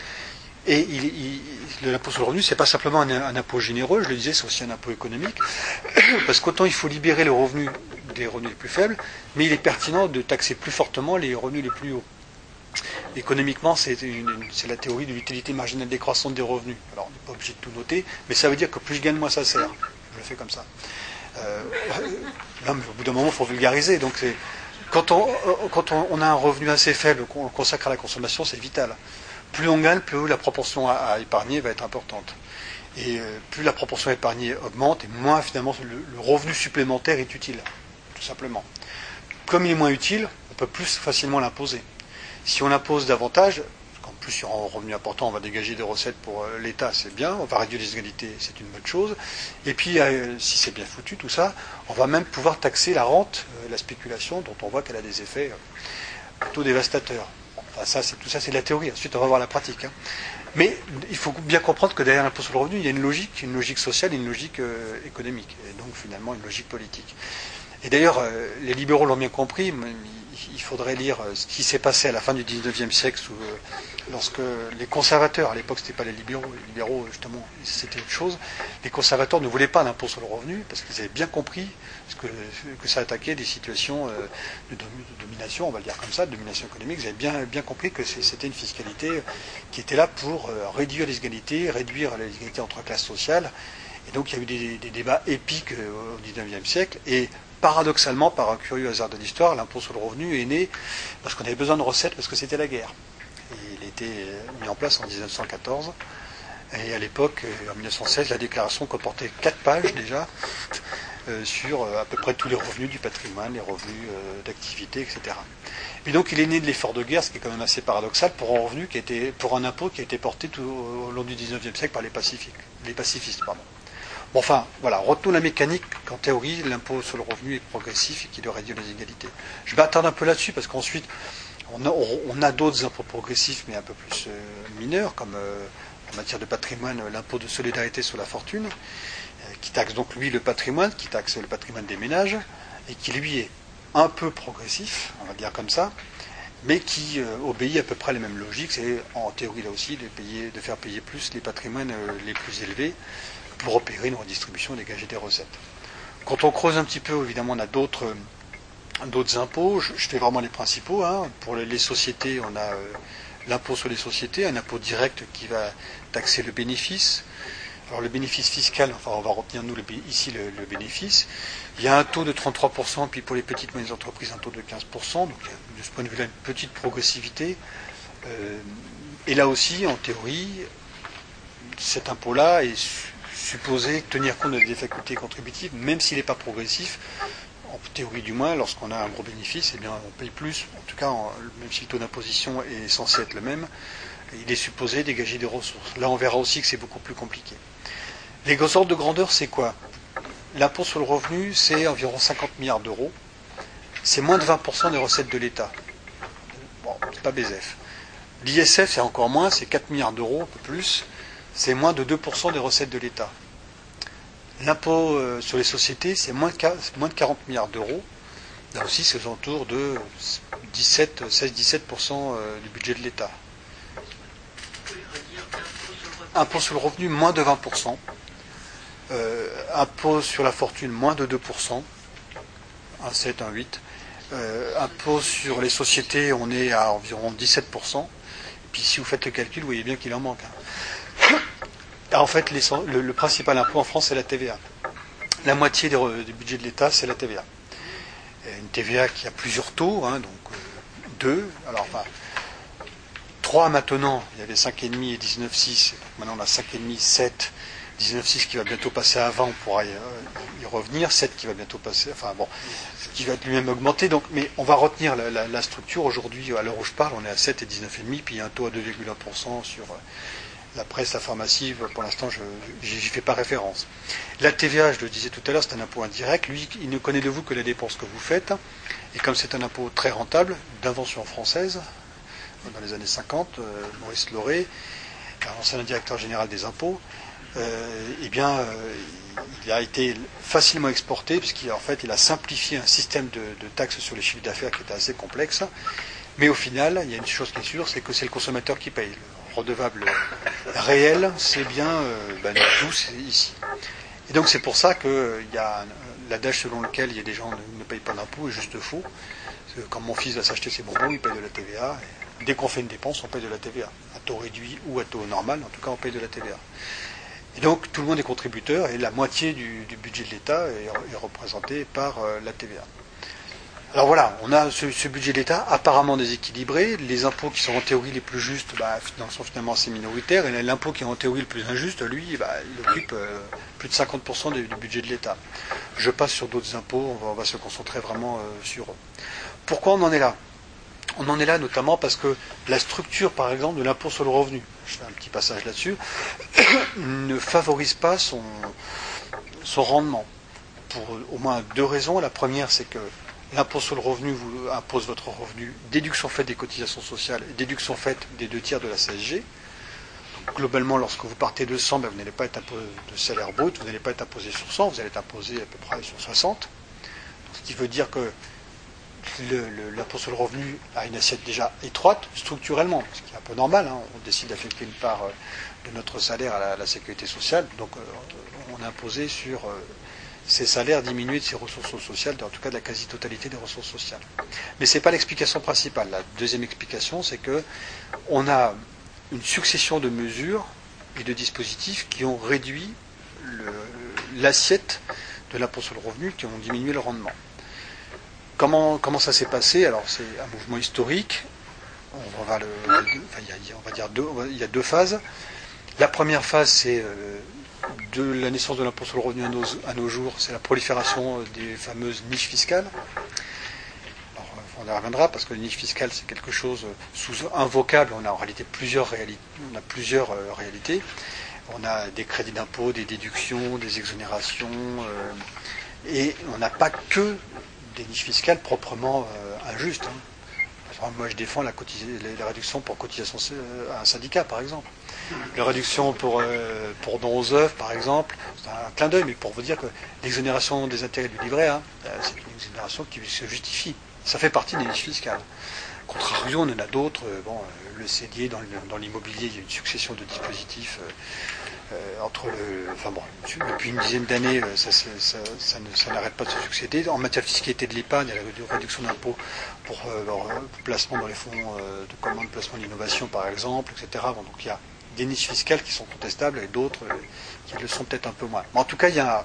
Et il, il, l'impôt sur le revenu, c'est pas simplement un, un impôt généreux, je le disais, c'est aussi un impôt économique, parce qu'autant il faut libérer les revenus des revenus les plus faibles, mais il est pertinent de taxer plus fortement les revenus les plus hauts. Économiquement, c'est, une, c'est la théorie de l'utilité marginale décroissante des revenus. Alors, on n'est pas obligé de tout noter, mais ça veut dire que plus je gagne, moins ça sert. Je le fais comme ça. Euh, non, mais au bout d'un moment, il faut vulgariser. Donc, c'est, quand, on, quand on, on a un revenu assez faible, qu'on le consacre à la consommation, c'est vital. Plus on gagne, plus la proportion à, à épargner va être importante. Et euh, plus la proportion à épargner augmente, et moins finalement le, le revenu supplémentaire est utile, tout simplement. Comme il est moins utile, on peut plus facilement l'imposer. Si on impose davantage, en plus sur un revenu important, on va dégager des recettes pour euh, l'État, c'est bien, on va réduire les inégalités, c'est une bonne chose. Et puis, euh, si c'est bien foutu tout ça, on va même pouvoir taxer la rente, euh, la spéculation, dont on voit qu'elle a des effets euh, plutôt dévastateurs. Enfin, ça, c'est, tout ça, c'est de la théorie. Ensuite, on va voir la pratique. Hein. Mais il faut bien comprendre que derrière l'impôt sur le revenu, il y a une logique, une logique sociale et une logique euh, économique, et donc finalement une logique politique. Et d'ailleurs, euh, les libéraux l'ont bien compris. Il faudrait lire ce qui s'est passé à la fin du dix-neuvième siècle, où, euh, lorsque les conservateurs, à l'époque c'était pas les libéraux, les libéraux justement c'était autre chose, les conservateurs ne voulaient pas l'impôt sur le revenu parce qu'ils avaient bien compris ce que, que ça attaquait des situations euh, de, de domination, on va le dire comme ça, de domination économique. Ils avaient bien, bien compris que c'était une fiscalité qui était là pour euh, réduire les inégalités, réduire les inégalités entre classes sociales. Et donc il y a eu des, des débats épiques euh, au dix-neuvième siècle. Et paradoxalement, par un curieux hasard de l'histoire, l'impôt sur le revenu est né parce qu'on avait besoin de recettes, parce que c'était la guerre. Et il a été mis en place en dix-neuf cent quatorze. Et à l'époque, en mille neuf cent seize, la déclaration comportait quatre pages déjà euh, sur euh, à peu près tous les revenus du patrimoine, les revenus euh, d'activité, et cetera. Et donc il est né de l'effort de guerre, ce qui est quand même assez paradoxal, pour un revenu qui a été, pour un impôt qui a été porté tout au long du dix-neuvième siècle par les pacifiques, les pacifistes, pardon. Bon, enfin, voilà, retenons la mécanique qu'en théorie, l'impôt sur le revenu est progressif et qu'il doit réduire les inégalités. Je vais attendre un peu là-dessus, parce qu'ensuite, on a, on a d'autres impôts progressifs, mais un peu plus euh, mineurs, comme euh, en matière de patrimoine, l'impôt de solidarité sur la fortune, euh, qui taxe donc, lui, le patrimoine, qui taxe le patrimoine des ménages, et qui, lui, est un peu progressif, on va dire comme ça, mais qui euh, obéit à peu près à la même logique. C'est, en théorie, là aussi, de, payer, de faire payer plus les patrimoines euh, les plus élevés, pour opérer une redistribution et dégager des recettes. Quand on creuse un petit peu, évidemment, on a d'autres, d'autres impôts. Je, je fais vraiment les principaux. Hein. Pour les, les sociétés, on a euh, l'impôt sur les sociétés, un impôt direct qui va taxer le bénéfice. Alors le bénéfice fiscal, enfin on va retenir nous le, ici le, le bénéfice. Il y a un taux de trente-trois pour cent, puis pour les petites et moyennes entreprises, un taux de quinze pour cent. Donc il y a, de ce point de vue-là, une petite progressivité. Euh, et là aussi, en théorie, cet impôt-là est supposer tenir compte des facultés contributives, même s'il n'est pas progressif. En théorie du moins, lorsqu'on a un gros bénéfice, eh bien, on paye plus. En tout cas, en, même si le taux d'imposition est censé être le même, il est supposé dégager des ressources. Là, on verra aussi que c'est beaucoup plus compliqué. Les gros ordres de grandeur, c'est quoi? L'impôt sur le revenu, c'est environ cinquante milliards d'euros. C'est moins de vingt pour cent des recettes de l'État. Bon, c'est pas B S F. L'I S F, c'est encore moins, c'est quatre milliards d'euros, un peu plus. C'est moins de deux pour cent des recettes de l'État. L'impôt euh, sur les sociétés, c'est moins de quarante milliards d'euros. Là aussi, c'est aux alentours de seize à dix-sept pour cent du budget de l'État. Impôt sur le revenu, moins de vingt pour cent. Euh, impôt sur la fortune, moins de deux pour cent. un sept, un huit. Euh, impôt sur les sociétés, on est à environ dix-sept pour cent. Et puis si vous faites le calcul, vous voyez bien qu'il en manque. Hein. En fait, les, le, le principal impôt en France, c'est la T V A. La moitié des, du budget de l'État, c'est la T V A. Et une T V A qui a plusieurs taux, hein, donc euh, deux, alors enfin, trois maintenant, il y avait cinq virgule cinq et dix-neuf virgule six, maintenant on a cinq virgule cinq, sept, dix-neuf virgule six qui va bientôt passer à vingt, on pourra y, y revenir, sept qui va bientôt passer, enfin bon, qui va lui-même augmenter, donc, mais on va retenir la, la, la structure. Aujourd'hui, à l'heure où je parle, on est à sept et dix-neuf virgule cinq, puis il y a un taux à deux virgule un pour cent sur la presse, la pharmacie, pour l'instant, je n'y fais pas référence. La T V A, je le disais tout à l'heure, c'est un impôt indirect. Lui, il ne connaît de vous que les dépenses que vous faites. Et comme c'est un impôt très rentable, d'invention française, dans les années cinquante, euh, Maurice Lauré, ancien directeur général des impôts, euh, eh bien, euh, il a été facilement exporté, puisqu'en fait, il a simplifié un système de, de taxes sur les chiffres d'affaires qui était assez complexe. Mais au final, il y a une chose qui est sûre, c'est que c'est le consommateur qui paye. Le redevable réel, c'est bien euh, ben, nous tous ici. Et donc c'est pour ça qu'il euh, y a l'adage selon lequel il y a des gens qui ne, ne payent pas d'impôts est juste faux. Parce que quand mon fils va s'acheter ses bonbons, il paye de la T V A. Et dès qu'on fait une dépense, on paye de la T V A. À taux réduit ou à taux normal, en tout cas on paye de la T V A. Et donc tout le monde est contributeur et la moitié du, du budget de l'État est, est représenté par euh, la T V A. Alors voilà, on a ce, ce budget d'État apparemment déséquilibré. Les impôts qui sont en théorie les plus justes bah, sont finalement assez minoritaires. Et l'impôt qui est en théorie le plus injuste, lui, bah, il occupe euh, plus de cinquante pour cent du, du budget de l'État. Je passe sur d'autres impôts, on va, on va se concentrer vraiment euh, sur eux. Pourquoi on en est là? On en est là notamment parce que la structure, par exemple, de l'impôt sur le revenu, je fais un petit passage là-dessus, ne favorise pas son, son rendement. Pour au moins deux raisons. La première, c'est que l'impôt sur le revenu vous impose votre revenu, déduction faite des cotisations sociales et déduction faite des deux tiers de la C S G. Donc, globalement, lorsque vous partez de cent, ben, vous n'allez pas être imposé de salaire brut, vous n'allez pas être imposé sur cent, vous allez être imposé à peu près sur soixante. Ce qui veut dire que le, le, l'impôt sur le revenu a une assiette déjà étroite structurellement, ce qui est un peu normal. Hein. On décide d'affecter une part de notre salaire à la, à la sécurité sociale, donc euh, on est imposé sur euh, ces salaires diminués de ces ressources sociales, en tout cas de la quasi-totalité des ressources sociales. Mais ce n'est pas l'explication principale. La deuxième explication, c'est que on a une succession de mesures et de dispositifs qui ont réduit le, l'assiette de l'impôt sur le revenu, qui ont diminué le rendement. Comment, comment ça s'est passé? Alors c'est un mouvement historique. On va, le, enfin, il, y a, on va dire deux, il y a deux phases. La première phase, c'est euh, de la naissance de l'impôt sur le revenu à nos, à nos jours, c'est la prolifération des fameuses niches fiscales. Alors, on y reviendra parce que les niches fiscales, c'est quelque chose sous un vocable. On a en réalité plusieurs réalités. On a plusieurs euh, réalités. On a des crédits d'impôt, des déductions, des exonérations, euh, et on n'a pas que des niches fiscales proprement euh, injustes. Hein. Par exemple, moi, je défends la, cotis- la réduction pour cotisation à un syndicat, par exemple. La réduction pour, euh, pour dons aux œuvres, par exemple, c'est un clin d'œil, mais pour vous dire que l'exonération des intérêts du livret A, euh, c'est une exonération qui se justifie. Ça fait partie des niches fiscales. Contrario, on en a d'autres. Euh, bon, euh, le C D I, dans, dans l'immobilier, il y a une succession de dispositifs. Euh, euh, entre le, enfin bon, depuis une dizaine d'années, euh, ça, ça, ça, ça, ne, ça n'arrête pas de se succéder. En matière de fiscalité de l'épargne, il y a la réduction d'impôts pour, euh, pour placement dans les fonds euh, de commande, placement d'innovation, par exemple, et cetera. Bon, donc il y a des niches fiscales qui sont contestables et d'autres euh, qui le sont peut-être un peu moins. Mais en tout cas, il y a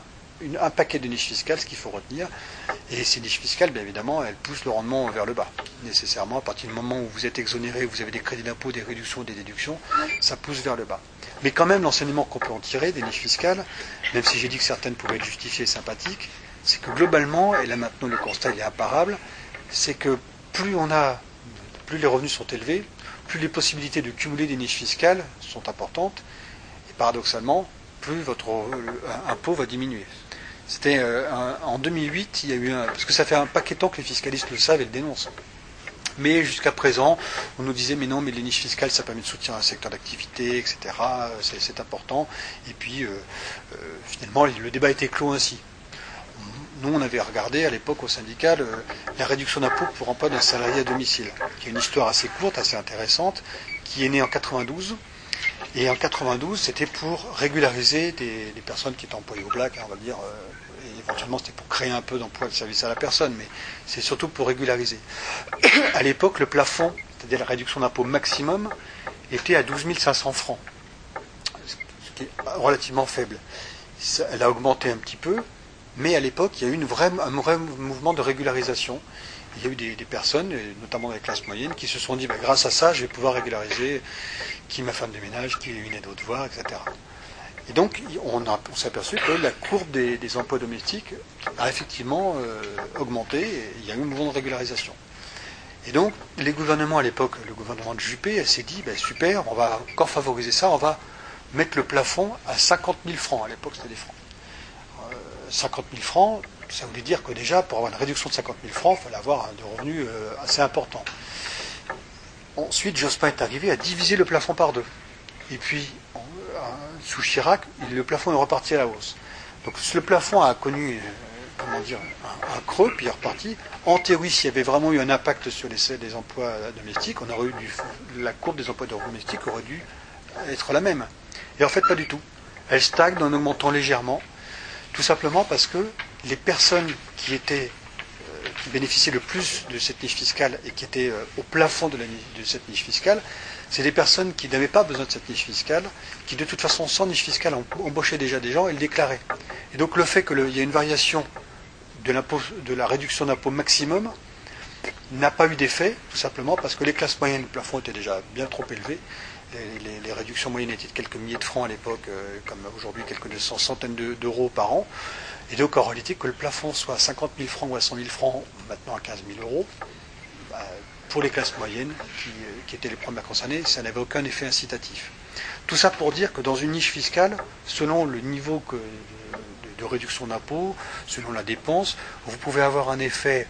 une, un paquet de niches fiscales, ce qu'il faut retenir. Et ces niches fiscales, bien évidemment, elles poussent le rendement vers le bas. Nécessairement, à partir du moment où vous êtes exonéré, vous avez des crédits d'impôt, des réductions, des déductions, ça pousse vers le bas. Mais quand même, l'enseignement qu'on peut en tirer des niches fiscales, même si j'ai dit que certaines pouvaient être justifiées et sympathiques, c'est que globalement, et là maintenant le constat il est imparable, c'est que plus on a, plus les revenus sont élevés, plus les possibilités de cumuler des niches fiscales sont importantes, et paradoxalement, plus votre impôt va diminuer. C'était euh, un, en deux mille huit, il y a eu un, parce que ça fait un paquet de temps que les fiscalistes le savent et le dénoncent. Mais jusqu'à présent, on nous disait mais non, mais les niches fiscales, ça permet de soutenir un secteur d'activité, et cetera. C'est, c'est important. Et puis euh, euh, finalement, le débat était clos ainsi. Nous, on avait regardé à l'époque au syndicat le, la réduction d'impôt pour emploi d'un salarié à domicile, qui est une histoire assez courte, assez intéressante, qui est née en quatre-vingt-douze. Et en quatre-vingt-douze, c'était pour régulariser des, des personnes qui étaient employées au black, hein, on va le dire. Euh, et éventuellement, c'était pour créer un peu d'emploi de service à la personne, mais c'est surtout pour régulariser. À l'époque, le plafond, c'est-à-dire la réduction d'impôt maximum, était à douze mille cinq cents francs, ce qui est relativement faible. Ça, elle a augmenté un petit peu, mais à l'époque, il y a eu une vraie, un vrai mouvement de régularisation. Il y a eu des, des personnes, notamment dans les classes moyennes, qui se sont dit bah, grâce à ça, je vais pouvoir régulariser qui est ma femme de ménage, qui est une aide aux devoirs, et cetera. Et donc, on, a, on s'est aperçu que la courbe des, des emplois domestiques a effectivement euh, augmenté, et il y a eu un mouvement de régularisation. Et donc, les gouvernements à l'époque, le gouvernement de Juppé, elle s'est dit bah, super, on va encore favoriser ça, on va mettre le plafond à cinquante mille francs. À l'époque, c'était des francs. Euh, cinquante mille francs, ça voulait dire que déjà, pour avoir une réduction de cinquante mille francs, il fallait avoir un revenu euh, assez important. Ensuite, Jospin est arrivé à diviser le plafond par deux. Et puis, en, en, sous Chirac, le plafond est reparti à la hausse. Donc, le plafond a connu, euh, comment dire, un, un creux, puis il est reparti. En théorie, s'il y avait vraiment eu un impact sur les, les emplois domestiques, on aurait eu du, la courbe des emplois domestiques aurait dû être la même. Et en fait, pas du tout. Elle stagne en augmentant légèrement, tout simplement parce que les personnes qui étaient euh, qui bénéficiaient le plus de cette niche fiscale et qui étaient euh, au plafond de, la, de cette niche fiscale, c'est des personnes qui n'avaient pas besoin de cette niche fiscale, qui de toute façon sans niche fiscale embauchaient déjà des gens et le déclaraient. Et donc le fait qu'il y ait une variation de, l'impôt, de la réduction d'impôt maximum n'a pas eu d'effet, tout simplement parce que les classes moyennes, le plafond était déjà bien trop élevé. Les, les, les réductions moyennes étaient de quelques milliers de francs à l'époque, euh, comme aujourd'hui quelques centaines de, d'euros par an. Et donc en réalité, que le plafond soit à cinquante mille francs ou à cent mille francs, maintenant à quinze mille euros, bah, pour les classes moyennes, qui, qui étaient les premières concernées, ça n'avait aucun effet incitatif. Tout ça pour dire que dans une niche fiscale, selon le niveau que, de, de, de réduction d'impôt, selon la dépense, vous pouvez avoir un effet,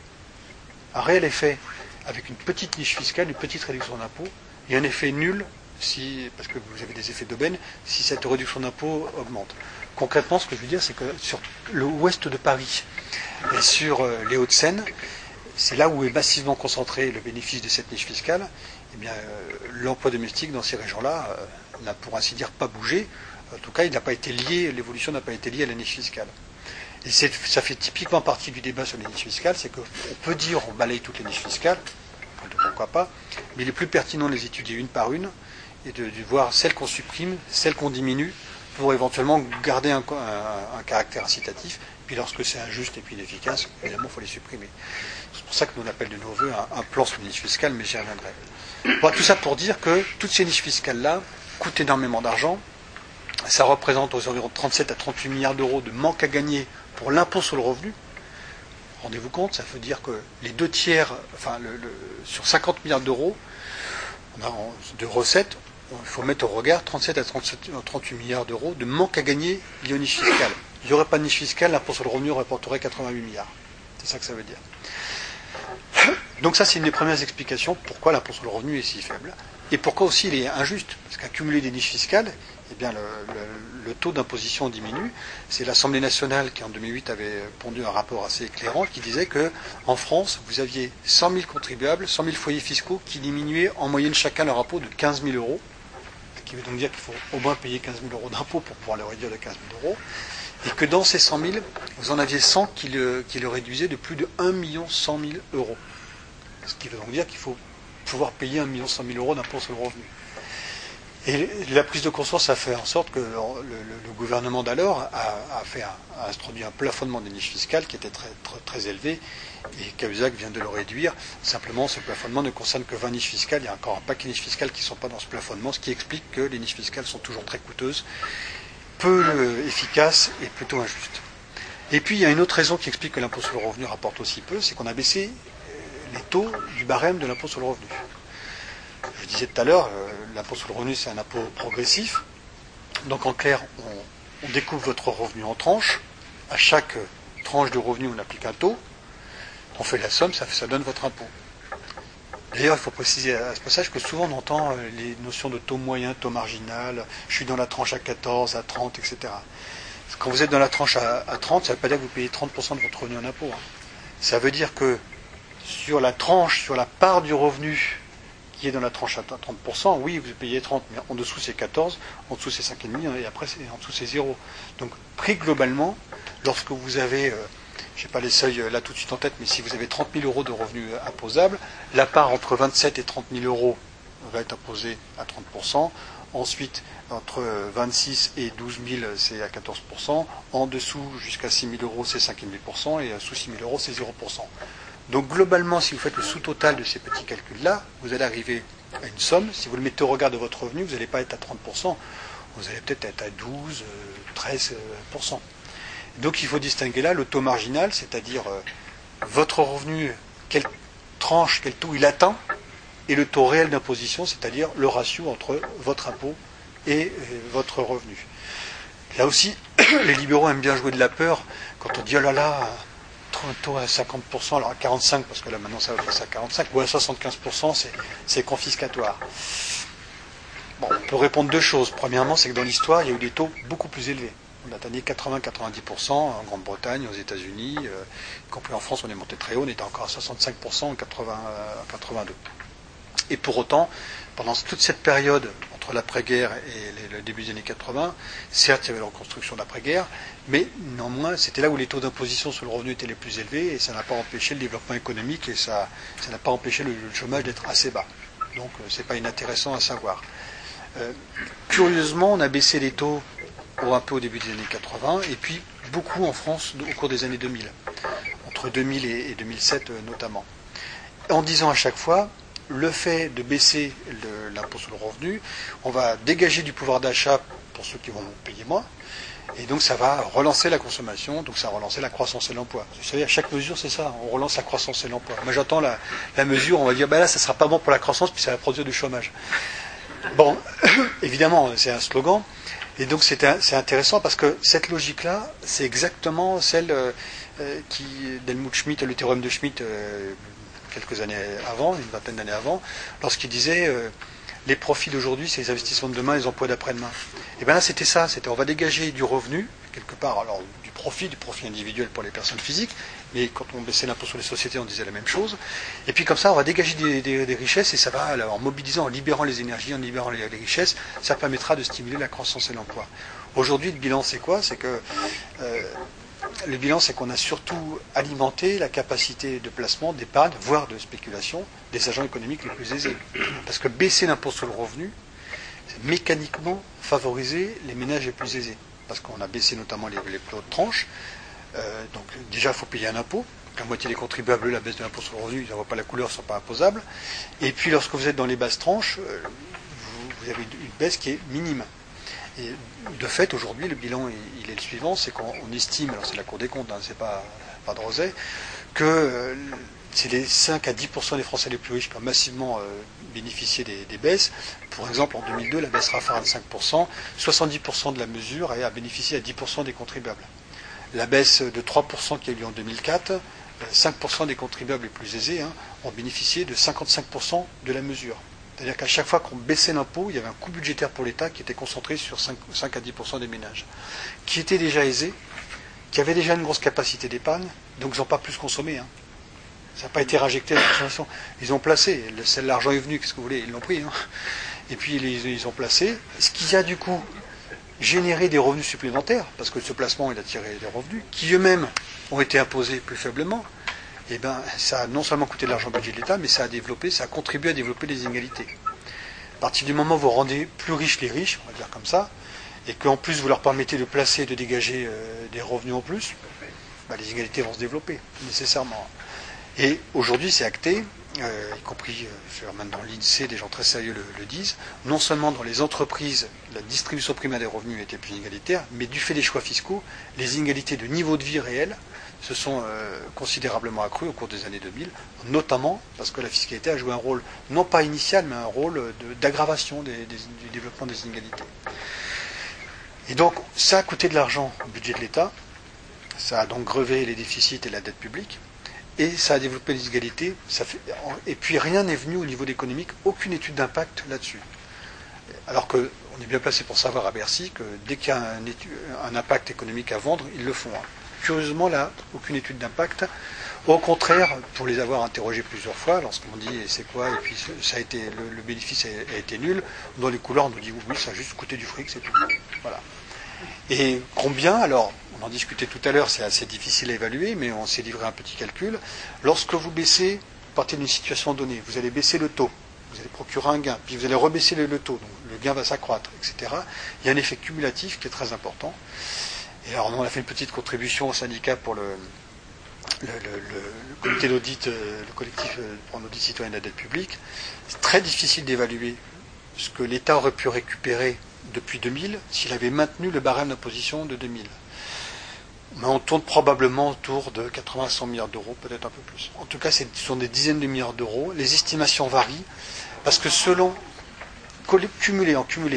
un réel effet, avec une petite niche fiscale, une petite réduction d'impôt, et un effet nul, si, parce que vous avez des effets d'aubaine, si cette réduction d'impôt augmente. Concrètement, ce que je veux dire, c'est que sur l'ouest de Paris et sur euh, les Hauts-de-Seine, c'est là où est massivement concentré le bénéfice de cette niche fiscale. Eh bien, euh, l'emploi domestique dans ces régions-là euh, n'a, pour ainsi dire, pas bougé. En tout cas, il n'a pas été lié, l'évolution n'a pas été liée à la niche fiscale. Et c'est, ça fait typiquement partie du débat sur les niches fiscales, c'est qu'on peut dire on balaye toutes les niches fiscales, pourquoi pas, mais il est plus pertinent de les étudier une par une et de, de voir celles qu'on supprime, celles qu'on diminue, pour éventuellement garder un, un, un caractère incitatif. Puis lorsque c'est injuste et puis inefficace, évidemment, il faut les supprimer. C'est pour ça que nous on appelle de nos voeux un, un plan sur les niches fiscales, mais j'y reviendrai. Bon, tout ça pour dire que toutes ces niches fiscales-là coûtent énormément d'argent. Ça représente aux environs trente-sept à trente-huit milliards d'euros de manque à gagner pour l'impôt sur le revenu. Rendez-vous compte, ça veut dire que les deux tiers, enfin, le, le, sur cinquante milliards d'euros on a, de recettes, il faut mettre au regard trente-sept à trente-huit milliards d'euros de manque à gagner liés aux niches fiscales. Il n'y aurait pas de niche fiscale, l'impôt sur le revenu rapporterait quatre-vingt-huit milliards. C'est ça que ça veut dire. Donc ça, c'est une des premières explications pourquoi l'impôt sur le revenu est si faible. Et pourquoi aussi il est injuste. Parce qu'accumuler des niches fiscales, eh bien, le, le, le taux d'imposition diminue. C'est l'Assemblée nationale qui, en deux mille huit, avait pondu un rapport assez éclairant qui disait qu'en France, vous aviez cent mille contribuables, cent mille foyers fiscaux qui diminuaient en moyenne chacun leur impôt de quinze mille euros. Ce qui veut donc dire qu'il faut au moins payer quinze mille euros d'impôt pour pouvoir le réduire de quinze mille euros. Et que dans ces cent mille, vous en aviez cent qui le, qui le réduisaient de plus de un million cent mille euros. Ce qui veut donc dire qu'il faut pouvoir payer un million cent mille euros d'impôt sur le revenu. Et la prise de conscience a fait en sorte que le, le, le gouvernement d'alors a, a, fait un, a introduit un plafonnement des niches fiscales qui était très, très, très élevé, et Cahuzac vient de le réduire. Simplement, ce plafonnement ne concerne que vingt niches fiscales. Il y a encore un paquet de niches fiscales qui ne sont pas dans ce plafonnement, ce qui explique que les niches fiscales sont toujours très coûteuses, peu euh, efficaces et plutôt injustes. Et puis, il y a une autre raison qui explique que l'impôt sur le revenu rapporte aussi peu, c'est qu'on a baissé les taux du barème de l'impôt sur le revenu. Je disais tout à l'heure, euh, l'impôt sur le revenu, c'est un impôt progressif. Donc, en clair, on, on découpe votre revenu en tranches. À chaque tranche de revenu, on applique un taux. On fait la somme, ça, ça donne votre impôt. D'ailleurs, il faut préciser à ce passage que souvent on entend euh, les notions de taux moyen, taux marginal, je suis dans la tranche à quatorze, à trente, et cetera. Quand vous êtes dans la tranche à, à trente, ça ne veut pas dire que vous payez trente pour cent de votre revenu en impôt. Hein. Ça veut dire que sur la tranche, sur la part du revenu qui est dans la tranche à trente pour cent, oui, vous payez trente, mais en dessous c'est quatorze, en dessous c'est cinq virgule cinq, et après c'est, en dessous c'est zéro. Donc, pris globalement, lorsque vous avez, euh, je n'ai pas les seuils là tout de suite en tête, mais si vous avez trente mille euros de revenus imposables, la part entre vingt-sept et trente mille euros va être imposée à trente pour cent. Ensuite, entre vingt-six et douze mille, c'est à quatorze pour cent. En dessous, jusqu'à six mille euros, c'est cinq virgule cinq pour cent. Et sous six mille euros, c'est zéro pour cent. Donc, globalement, si vous faites le sous-total de ces petits calculs-là, vous allez arriver à une somme. Si vous le mettez au regard de votre revenu, vous n'allez pas être à trente pour cent. Vous allez peut-être être à douze, treize pour cent. Donc, il faut distinguer là le taux marginal, c'est-à-dire euh, votre revenu, quelle tranche, quel taux il atteint, et le taux réel d'imposition, c'est-à-dire le ratio entre votre impôt et votre revenu. Là aussi, les libéraux aiment bien jouer de la peur quand on dit oh là là, un taux à cinquante pour cent, alors à quarante-cinq, parce que là maintenant ça va passer à quarante-cinq, ou à soixante-quinze pour cent, c'est, c'est confiscatoire. Bon, on peut répondre deux choses. Premièrement, c'est que dans l'histoire, il y a eu des taux beaucoup plus élevés. On atteignait quatre-vingts à quatre-vingt-dix pour cent en Grande-Bretagne, aux États-Unis, euh, y compris en France, on est monté très haut, on était encore à soixante-cinq pour cent en quatre-vingts, euh, quatre-vingt-deux. Et pour autant, pendant toute cette période, entre l'après-guerre et le début des années quatre-vingts, certes, il y avait la reconstruction d'après-guerre, mais néanmoins, c'était là où les taux d'imposition sur le revenu étaient les plus élevés, et ça n'a pas empêché le développement économique, et ça, ça n'a pas empêché le, le chômage d'être assez bas. Donc, ce n'est pas inintéressant à savoir. Euh, curieusement, on a baissé les taux un peu au début des années quatre-vingts, et puis beaucoup en France au cours des années deux mille, entre deux mille et deux mille sept notamment. En disant à chaque fois, le fait de baisser le, l'impôt sur le revenu, on va dégager du pouvoir d'achat pour ceux qui vont payer moins, et donc ça va relancer la consommation, donc ça va relancer la croissance et l'emploi. Vous savez, à chaque mesure, c'est ça, on relance la croissance et l'emploi. Moi j'entends la, la mesure, on va dire, ben là, ça ne sera pas bon pour la croissance, puis ça va produire du chômage. Bon, évidemment, c'est un slogan, et donc c'est, un, c'est intéressant parce que cette logique-là, c'est exactement celle euh, qui, d'Helmut Schmidt, le théorème de Schmidt, euh, quelques années avant, une vingtaine d'années avant, lorsqu'il disait euh, les profits d'aujourd'hui, c'est les investissements de demain, les emplois d'après-demain. Et bien là, c'était ça, c'était on va dégager du revenu, quelque part, alors du profit, du profit individuel pour les personnes physiques, mais quand on baissait l'impôt sur les sociétés, on disait la même chose. Et puis comme ça, on va dégager des, des, des richesses, et ça va, alors, en mobilisant, en libérant les énergies, en libérant les, les richesses, ça permettra de stimuler la croissance et l'emploi. Aujourd'hui, le bilan, c'est quoi ? C'est que euh, le bilan, c'est qu'on a surtout alimenté la capacité de placement, d'épargne, voire de spéculation, des agents économiques les plus aisés. Parce que baisser l'impôt sur le revenu, c'est mécaniquement favoriser les ménages les plus aisés. Parce qu'on a baissé notamment les, les plus hautes tranches. Euh, donc déjà, il faut payer un impôt. La moitié des contribuables, la baisse de l'impôt sur le revenu, ils n'en voient pas la couleur, ne sont pas imposables. Et puis, lorsque vous êtes dans les basses tranches, euh, vous, vous avez une baisse qui est minime. Et de fait, aujourd'hui, le bilan, il est le suivant, c'est qu'on estime, alors c'est la Cour des comptes, hein, c'est pas, pas de Rosay, que euh, c'est les cinq à dix pour cent des Français les plus riches qui ont massivement euh, bénéficié des, des baisses. Par exemple, en deux mille deux, la baisse sera à vingt-cinq pour cent, soixante-dix pour cent de la mesure a bénéficié à dix pour cent des contribuables. La baisse de trois pour cent qui a eu lieu en deux mille quatre, cinq pour cent des contribuables les plus aisés hein, ont bénéficié de cinquante-cinq pour cent de la mesure. C'est-à-dire qu'à chaque fois qu'on baissait l'impôt, il y avait un coût budgétaire pour l'État qui était concentré sur cinq à dix pour cent des ménages, qui étaient déjà aisés, qui avaient déjà une grosse capacité d'épargne, donc ils n'ont pas plus consommé. Hein. Ça n'a pas été réinjecté à la consommation. Ils ont placé, l'argent est venu, qu'est-ce que vous voulez, ils l'ont pris. Hein. Et puis ils, ils ont placé, ce qui a du coup généré des revenus supplémentaires, parce que ce placement il a tiré des revenus, qui eux-mêmes ont été imposés plus faiblement. Eh ben, ça a non seulement coûté de l'argent au budget de l'État, mais ça a développé, ça a contribué à développer les inégalités. partir du moment où vous rendez plus riches les riches, on va dire comme ça, et qu'en plus vous leur permettez de placer et de dégager euh, des revenus en plus, bah, les inégalités vont se développer, nécessairement. Et aujourd'hui, c'est acté, euh, y compris euh, maintenant l'INSEE, des gens très sérieux le, le disent, non seulement dans les entreprises, la distribution primaire des revenus était plus inégalitaire, mais du fait des choix fiscaux, les inégalités de niveau de vie réel se sont euh, considérablement accrues au cours des années deux mille, notamment parce que la fiscalité a joué un rôle, non pas initial, mais un rôle de, d'aggravation des, des, du développement des inégalités. Et donc, ça a coûté de l'argent au budget de l'État, ça a donc grevé les déficits et la dette publique, et ça a développé les inégalités, ça fait, et puis rien n'est venu au niveau économique, aucune étude d'impact là-dessus. Alors qu'on est bien placé pour savoir à Bercy que dès qu'il y a un, étude, un impact économique à vendre, ils le font. Curieusement, là, aucune étude d'impact. Au contraire, pour les avoir interrogés plusieurs fois, lorsqu'on dit c'est quoi, et puis ça a été, le, le bénéfice a, a été nul, dans les couloirs on nous dit oui, ça a juste coûté du fric, c'est tout. Voilà. Et combien, alors, on en discutait tout à l'heure, c'est assez difficile à évaluer, mais on s'est livré un petit calcul. Lorsque vous baissez, partez d'une situation donnée, vous allez baisser le taux, vous allez procurer un gain, puis vous allez rebaisser le, le taux, donc le gain va s'accroître, et cetera. Il y a un effet cumulatif qui est très important. Et alors, on a fait une petite contribution au syndicat pour le, le, le, le, le comité d'audit, le collectif pour l'audit citoyen de la dette publique. C'est très difficile d'évaluer ce que l'État aurait pu récupérer depuis deux mille s'il avait maintenu le barème d'imposition de deux mille. Mais on tourne probablement autour de quatre-vingts à cent milliards d'euros, peut-être un peu plus. En tout cas, ce sont des dizaines de milliards d'euros. Les estimations varient, parce que selon, cumulé, en cumulé,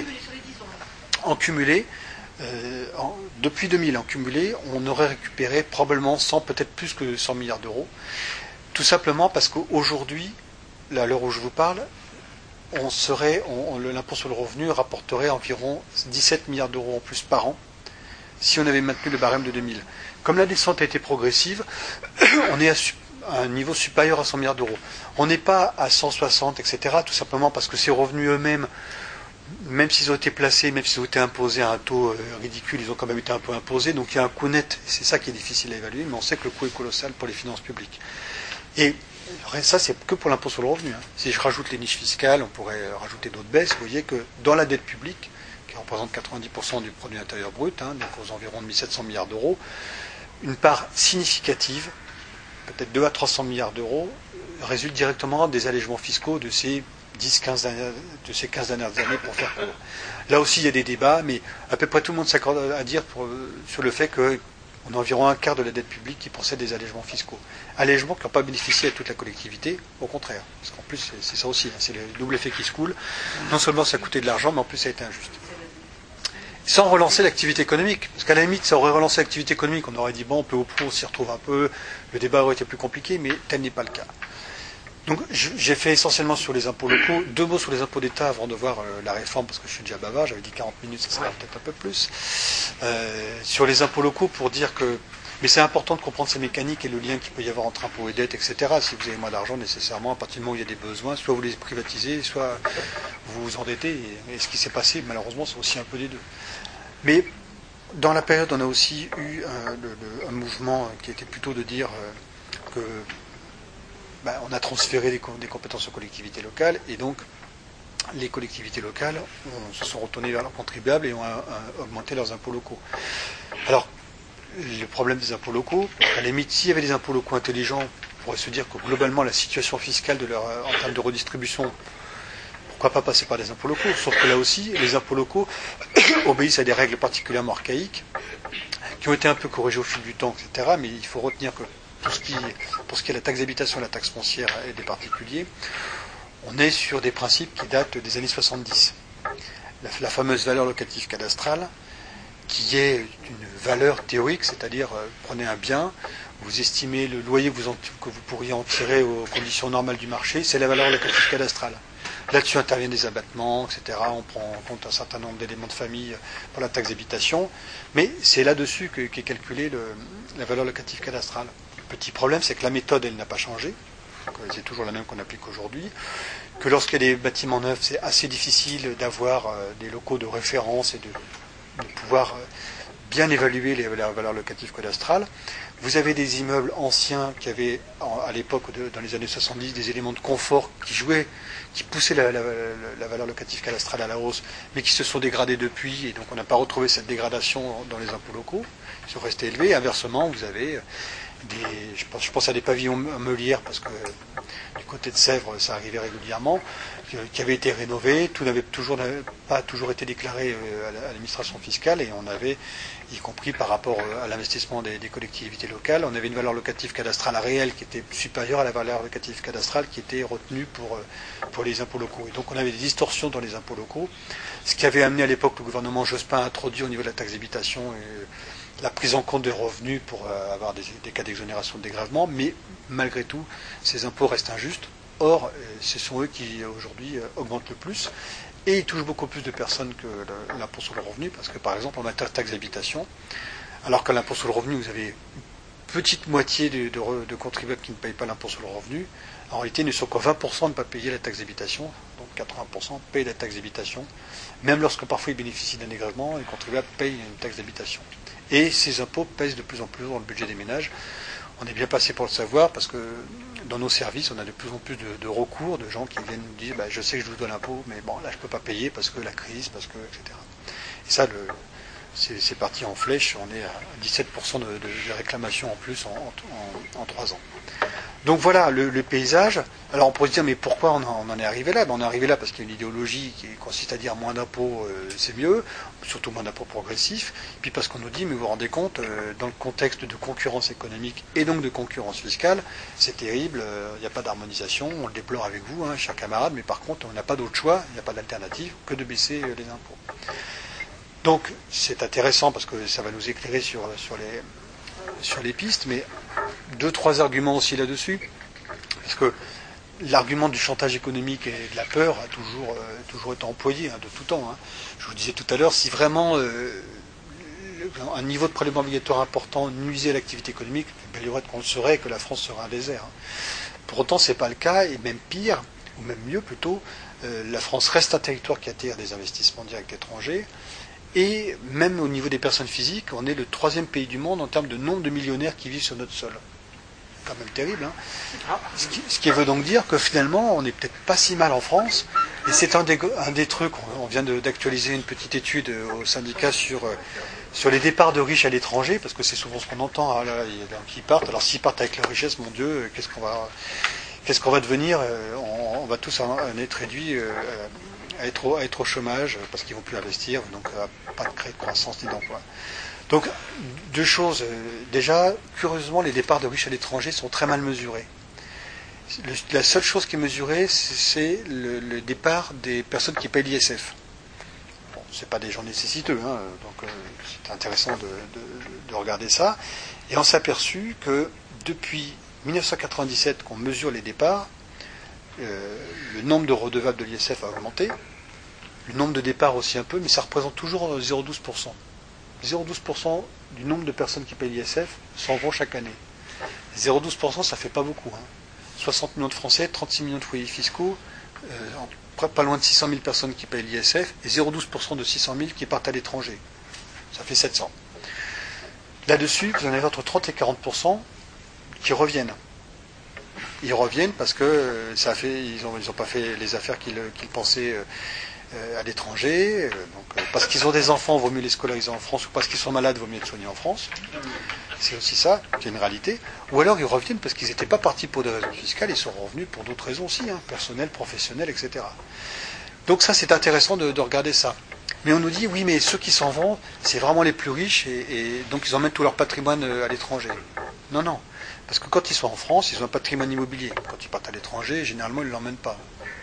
en cumulé, Euh, en, depuis deux mille en cumulé, on aurait récupéré probablement cent, peut-être plus que cent milliards d'euros. Tout simplement parce qu'aujourd'hui, à l'heure où je vous parle, on serait, on, on, l'impôt sur le revenu rapporterait environ dix-sept milliards d'euros en plus par an si on avait maintenu le barème de deux mille. Comme la descente a été progressive, on est à, à un niveau supérieur à cent milliards d'euros. On n'est pas à cent soixante, et cetera, tout simplement parce que ces revenus eux-mêmes, même s'ils ont été placés, même s'ils ont été imposés à un taux euh, ridicule, ils ont quand même été un peu imposés, donc il y a un coût net, c'est ça qui est difficile à évaluer, mais on sait que le coût est colossal pour les finances publiques. Et ça, c'est que pour l'impôt sur le revenu. Hein. Si je rajoute les niches fiscales, on pourrait rajouter d'autres baisses, vous voyez que dans la dette publique, qui représente quatre-vingt-dix pour cent du produit intérieur brut, hein, donc aux environs de mille sept cents milliards d'euros, une part significative, peut-être deux à trois cents milliards d'euros, résulte directement des allègements fiscaux de ces dix à quinze de ces quinze dernières années pour faire court. Là aussi, il y a des débats, mais à peu près tout le monde s'accorde à dire pour, sur le fait qu'on a environ un quart de la dette publique qui possède des allègements fiscaux. Allègements qui n'ont pas bénéficié à toute la collectivité, au contraire. Parce qu'en plus, c'est, c'est ça aussi, hein, c'est le double effet qui se coule. Non seulement ça a coûté de l'argent, mais en plus ça a été injuste. Sans relancer l'activité économique. Parce qu'à la limite, ça aurait relancé l'activité économique. On aurait dit, bon, peu au pro, on s'y retrouve un peu, le débat aurait été plus compliqué, mais tel n'est pas le cas. Donc j'ai fait essentiellement sur les impôts locaux, deux mots sur les impôts d'État avant de voir euh, la réforme, parce que je suis déjà bavard, j'avais dit quarante minutes, ça sera peut-être un peu plus. Euh, sur les impôts locaux, pour dire que... Mais c'est important de comprendre ces mécaniques et le lien qu'il peut y avoir entre impôts et dettes, et cetera. Si vous avez moins d'argent, nécessairement, à partir du moment où il y a des besoins, soit vous les privatisez, soit vous vous endettez. Et, et ce qui s'est passé, malheureusement, c'est aussi un peu des deux. Mais dans la période, on a aussi eu un, le, le, un mouvement qui était plutôt de dire euh, que... Ben, on a transféré des, des compétences aux collectivités locales et donc les collectivités locales on, se sont retournées vers leurs contribuables et ont a, a, augmenté leurs impôts locaux. Alors, le problème des impôts locaux, à la limite, s'il y avait des impôts locaux intelligents, on pourrait se dire que globalement la situation fiscale de leur, en termes de redistribution, pourquoi pas passer par des impôts locaux, sauf que là aussi, les impôts locaux obéissent à des règles particulièrement archaïques qui ont été un peu corrigées au fil du temps, et cetera. Mais il faut retenir que Pour ce, qui, pour ce qui est de la taxe d'habitation, la taxe foncière et des particuliers, on est sur des principes qui datent des années soixante-dix. La, la fameuse valeur locative cadastrale, qui est une valeur théorique, c'est-à-dire euh, prenez un bien, vous estimez le loyer que vous, en, que vous pourriez en tirer aux conditions normales du marché, c'est la valeur locative cadastrale. Là-dessus interviennent des abattements, et cetera. On prend en compte un certain nombre d'éléments de famille pour la taxe d'habitation, mais c'est là-dessus que, qu'est calculée le, la valeur locative cadastrale. Petit problème, c'est que la méthode, elle n'a pas changé. C'est toujours la même qu'on applique aujourd'hui. Que lorsqu'il y a des bâtiments neufs, c'est assez difficile d'avoir euh, des locaux de référence et de, de pouvoir euh, bien évaluer les, la valeur locative cadastrale. Vous avez des immeubles anciens qui avaient, à l'époque, dans les années soixante-dix, des éléments de confort qui jouaient, qui poussaient la, la, la valeur locative cadastrale à la hausse, mais qui se sont dégradés depuis, et donc on n'a pas retrouvé cette dégradation dans les impôts locaux. Ils sont restés élevés. Inversement, vous avez des, je pense, je pense à des pavillons meulières, parce que du côté de Sèvres, ça arrivait régulièrement, qui avaient été rénovés. Tout n'avait toujours pas toujours été déclaré à l'administration fiscale, et on avait, y compris par rapport à l'investissement des, des collectivités locales, on avait une valeur locative cadastrale réelle qui était supérieure à la valeur locative cadastrale qui était retenue pour, pour les impôts locaux. Et donc on avait des distorsions dans les impôts locaux, ce qui avait amené à l'époque le gouvernement Jospin à introduire au niveau de la taxe d'habitation euh, la prise en compte des revenus pour euh, avoir des, des cas d'exonération de dégrèvement, mais malgré tout, ces impôts restent injustes. Or, euh, ce sont eux qui aujourd'hui euh, augmentent le plus. Et ils touchent beaucoup plus de personnes que l'impôt sur le revenu, parce que par exemple en matière de taxe d'habitation, alors qu'à l'impôt sur le revenu, vous avez une petite moitié de, de, de contribuables qui ne payent pas l'impôt sur le revenu, en réalité, ils ne sont qu'à vingt pour cent de ne pas payer la taxe d'habitation, donc quatre-vingts pour cent payent la taxe d'habitation. Même lorsque parfois ils bénéficient d'un dégrèvement, les contribuables payent une taxe d'habitation. Et ces impôts pèsent de plus en plus dans le budget des ménages. On est bien passé pour le savoir, parce que dans nos services, on a de plus en plus de, de recours, de gens qui viennent nous dire bah, je sais que je vous dois l'impôt, mais bon, là je ne peux pas payer parce que la crise, parce que, et cetera. Et ça, le, c'est, c'est parti en flèche, on est à dix-sept pour cent de, de, de réclamations en plus en, en, en, en trois ans. Donc voilà le, le paysage. Alors on pourrait se dire, mais pourquoi on en, on en est arrivé là? Ben, on est arrivé là parce qu'il y a une idéologie qui consiste à dire moins d'impôts, euh, c'est mieux, surtout moins d'impôts progressifs. Puis parce qu'on nous dit, mais vous vous rendez compte, euh, dans le contexte de concurrence économique et donc de concurrence fiscale, c'est terrible, il euh, n'y a pas d'harmonisation, on le déplore avec vous, hein, chers camarades, mais par contre on n'a pas d'autre choix, il n'y a pas d'alternative que de baisser euh, les impôts. Donc c'est intéressant parce que ça va nous éclairer sur, sur les... sur les pistes, mais deux, trois arguments aussi là-dessus, parce que l'argument du chantage économique et de la peur a toujours, euh, toujours été employé, hein, de tout temps. Hein. Je vous disais tout à l'heure, si vraiment euh, un niveau de prélèvement obligatoire important nuisait à l'activité économique, ben, il y aurait qu'on le saurait que la France serait un désert. Hein. Pour autant, ce n'est pas le cas, et même pire, ou même mieux plutôt, euh, la France reste un territoire qui attire des investissements directs étrangers. Et même au niveau des personnes physiques, on est le troisième pays du monde en termes de nombre de millionnaires qui vivent sur notre sol. C'est quand même terrible. Hein, ce, qui, ce qui veut donc dire que finalement, on n'est peut-être pas si mal en France. Et c'est un des, un des trucs, on vient de, d'actualiser une petite étude au syndicat sur, sur les départs de riches à l'étranger, parce que c'est souvent ce qu'on entend, ah là, il y a des gens qui partent. Alors s'ils partent avec leur richesse, mon Dieu, qu'est-ce qu'on va, qu'est-ce qu'on va devenir? on, on va tous en, en être réduits à être, au, à être au chômage parce qu'ils ne vont plus investir, donc euh, pas de créer de croissance ni d'emploi. Donc, deux choses. Déjà, curieusement, les départs de riches à l'étranger sont très mal mesurés. Le, la seule chose qui est mesurée, c'est, c'est le, le départ des personnes qui payent l'I S F. Bon, ce n'est pas des gens nécessiteux, hein, donc euh, c'est intéressant de, de, de regarder ça. Et on s'est aperçu que depuis dix-neuf cent quatre-vingt-dix-sept qu'on mesure les départs, Euh, le nombre de redevables de l'I S F a augmenté, le nombre de départs aussi un peu, mais ça représente toujours zéro virgule douze pour cent. zéro virgule douze pour cent du nombre de personnes qui payent l'I S F s'en vont chaque année. zéro virgule douze pour cent, ça fait pas beaucoup. Hein. soixante millions de Français, trente-six millions de foyers fiscaux, euh, pas loin de six cent mille personnes qui payent l'I S F, et zéro virgule douze pour cent de six cent mille qui partent à l'étranger. Ça fait sept cents. Là-dessus, vous en avez entre trente et quarante pour cent qui reviennent. Ils reviennent parce que ça a fait, ils n'ont ils ont pas fait les affaires qu'ils, qu'ils pensaient euh, à l'étranger. Euh, donc, euh, parce qu'ils ont des enfants, il vaut mieux les scolariser en France, ou parce qu'ils sont malades, il vaut mieux les soigner en France. C'est aussi ça, c'est une réalité. Ou alors ils reviennent parce qu'ils n'étaient pas partis pour des raisons fiscales, ils sont revenus pour d'autres raisons aussi, hein, personnelles, professionnelles, et cetera. Donc ça, c'est intéressant de, de regarder ça. Mais on nous dit, oui, mais ceux qui s'en vont, c'est vraiment les plus riches, et, et donc ils emmènent tout leur patrimoine à l'étranger. Non, non. Parce que quand ils sont en France, ils ont un patrimoine immobilier. Quand ils partent à l'étranger, généralement, ils ne l'emmènent pas.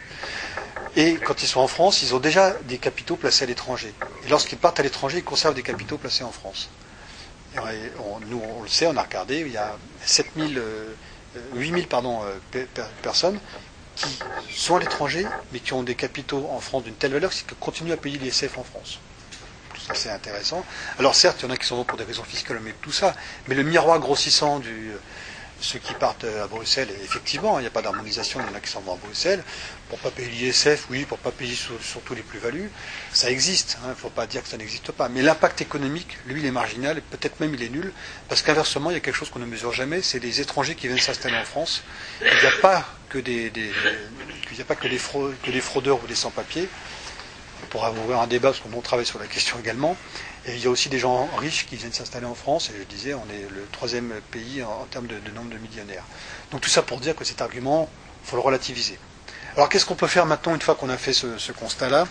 Et quand ils sont en France, ils ont déjà des capitaux placés à l'étranger. Et lorsqu'ils partent à l'étranger, ils conservent des capitaux placés en France. Et on, nous, on le sait, on a regardé, il y a sept mille, euh, huit mille pardon, euh, per, per, personnes qui sont à l'étranger, mais qui ont des capitaux en France d'une telle valeur qu'ils continuent à payer l'I S F en France. Tout ça, c'est intéressant. Alors certes, il y en a qui s'en vont pour des raisons fiscales, mais tout ça. Mais le miroir grossissant du... ceux qui partent à Bruxelles, et effectivement, il n'y a pas d'harmonisation, il y en a qui s'en vont à Bruxelles, pour ne pas payer l'I S F, oui, pour ne pas payer sur, surtout les plus-values, ça existe, il hein, ne faut pas dire que ça n'existe pas. Mais l'impact économique, lui, il est marginal, et peut-être même il est nul, parce qu'inversement, il y a quelque chose qu'on ne mesure jamais, c'est les étrangers qui viennent s'installer en France. Il n'y a pas que des, des, il n'y a pas que des, fraud, que des fraudeurs ou des sans-papiers. On pourra ouvrir un débat, parce qu'on travaille sur la question également. Et il y a aussi des gens riches qui viennent s'installer en France, et je disais, on est le troisième pays en, en termes de, de nombre de millionnaires. Donc tout ça pour dire que cet argument, il faut le relativiser. Alors qu'est-ce qu'on peut faire maintenant, une fois qu'on a fait ce, ce constat-là?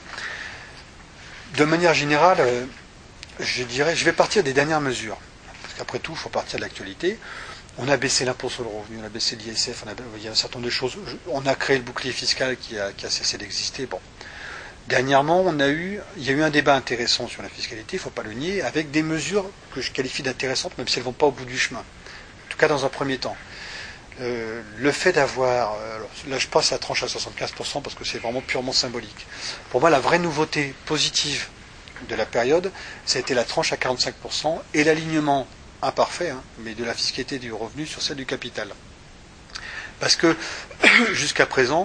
De manière générale, euh, je dirais, je vais partir des dernières mesures. Parce qu'après tout, il faut partir de l'actualité. On a baissé l'impôt sur le revenu, on a baissé l'I S F, on a, il y a un certain nombre de choses. On a créé le bouclier fiscal qui a, qui a cessé d'exister. Bon. Dernièrement, on a eu, il y a eu un débat intéressant sur la fiscalité, il ne faut pas le nier, avec des mesures que je qualifie d'intéressantes, même si elles ne vont pas au bout du chemin. En tout cas, dans un premier temps. Euh, le fait d'avoir, alors, là je passe la tranche à soixante-quinze pour cent parce que c'est vraiment purement symbolique. Pour moi, la vraie nouveauté positive de la période, ça a été la tranche à quarante-cinq pour cent et l'alignement imparfait, hein, mais de la fiscalité du revenu sur celle du capital. Parce que, jusqu'à présent,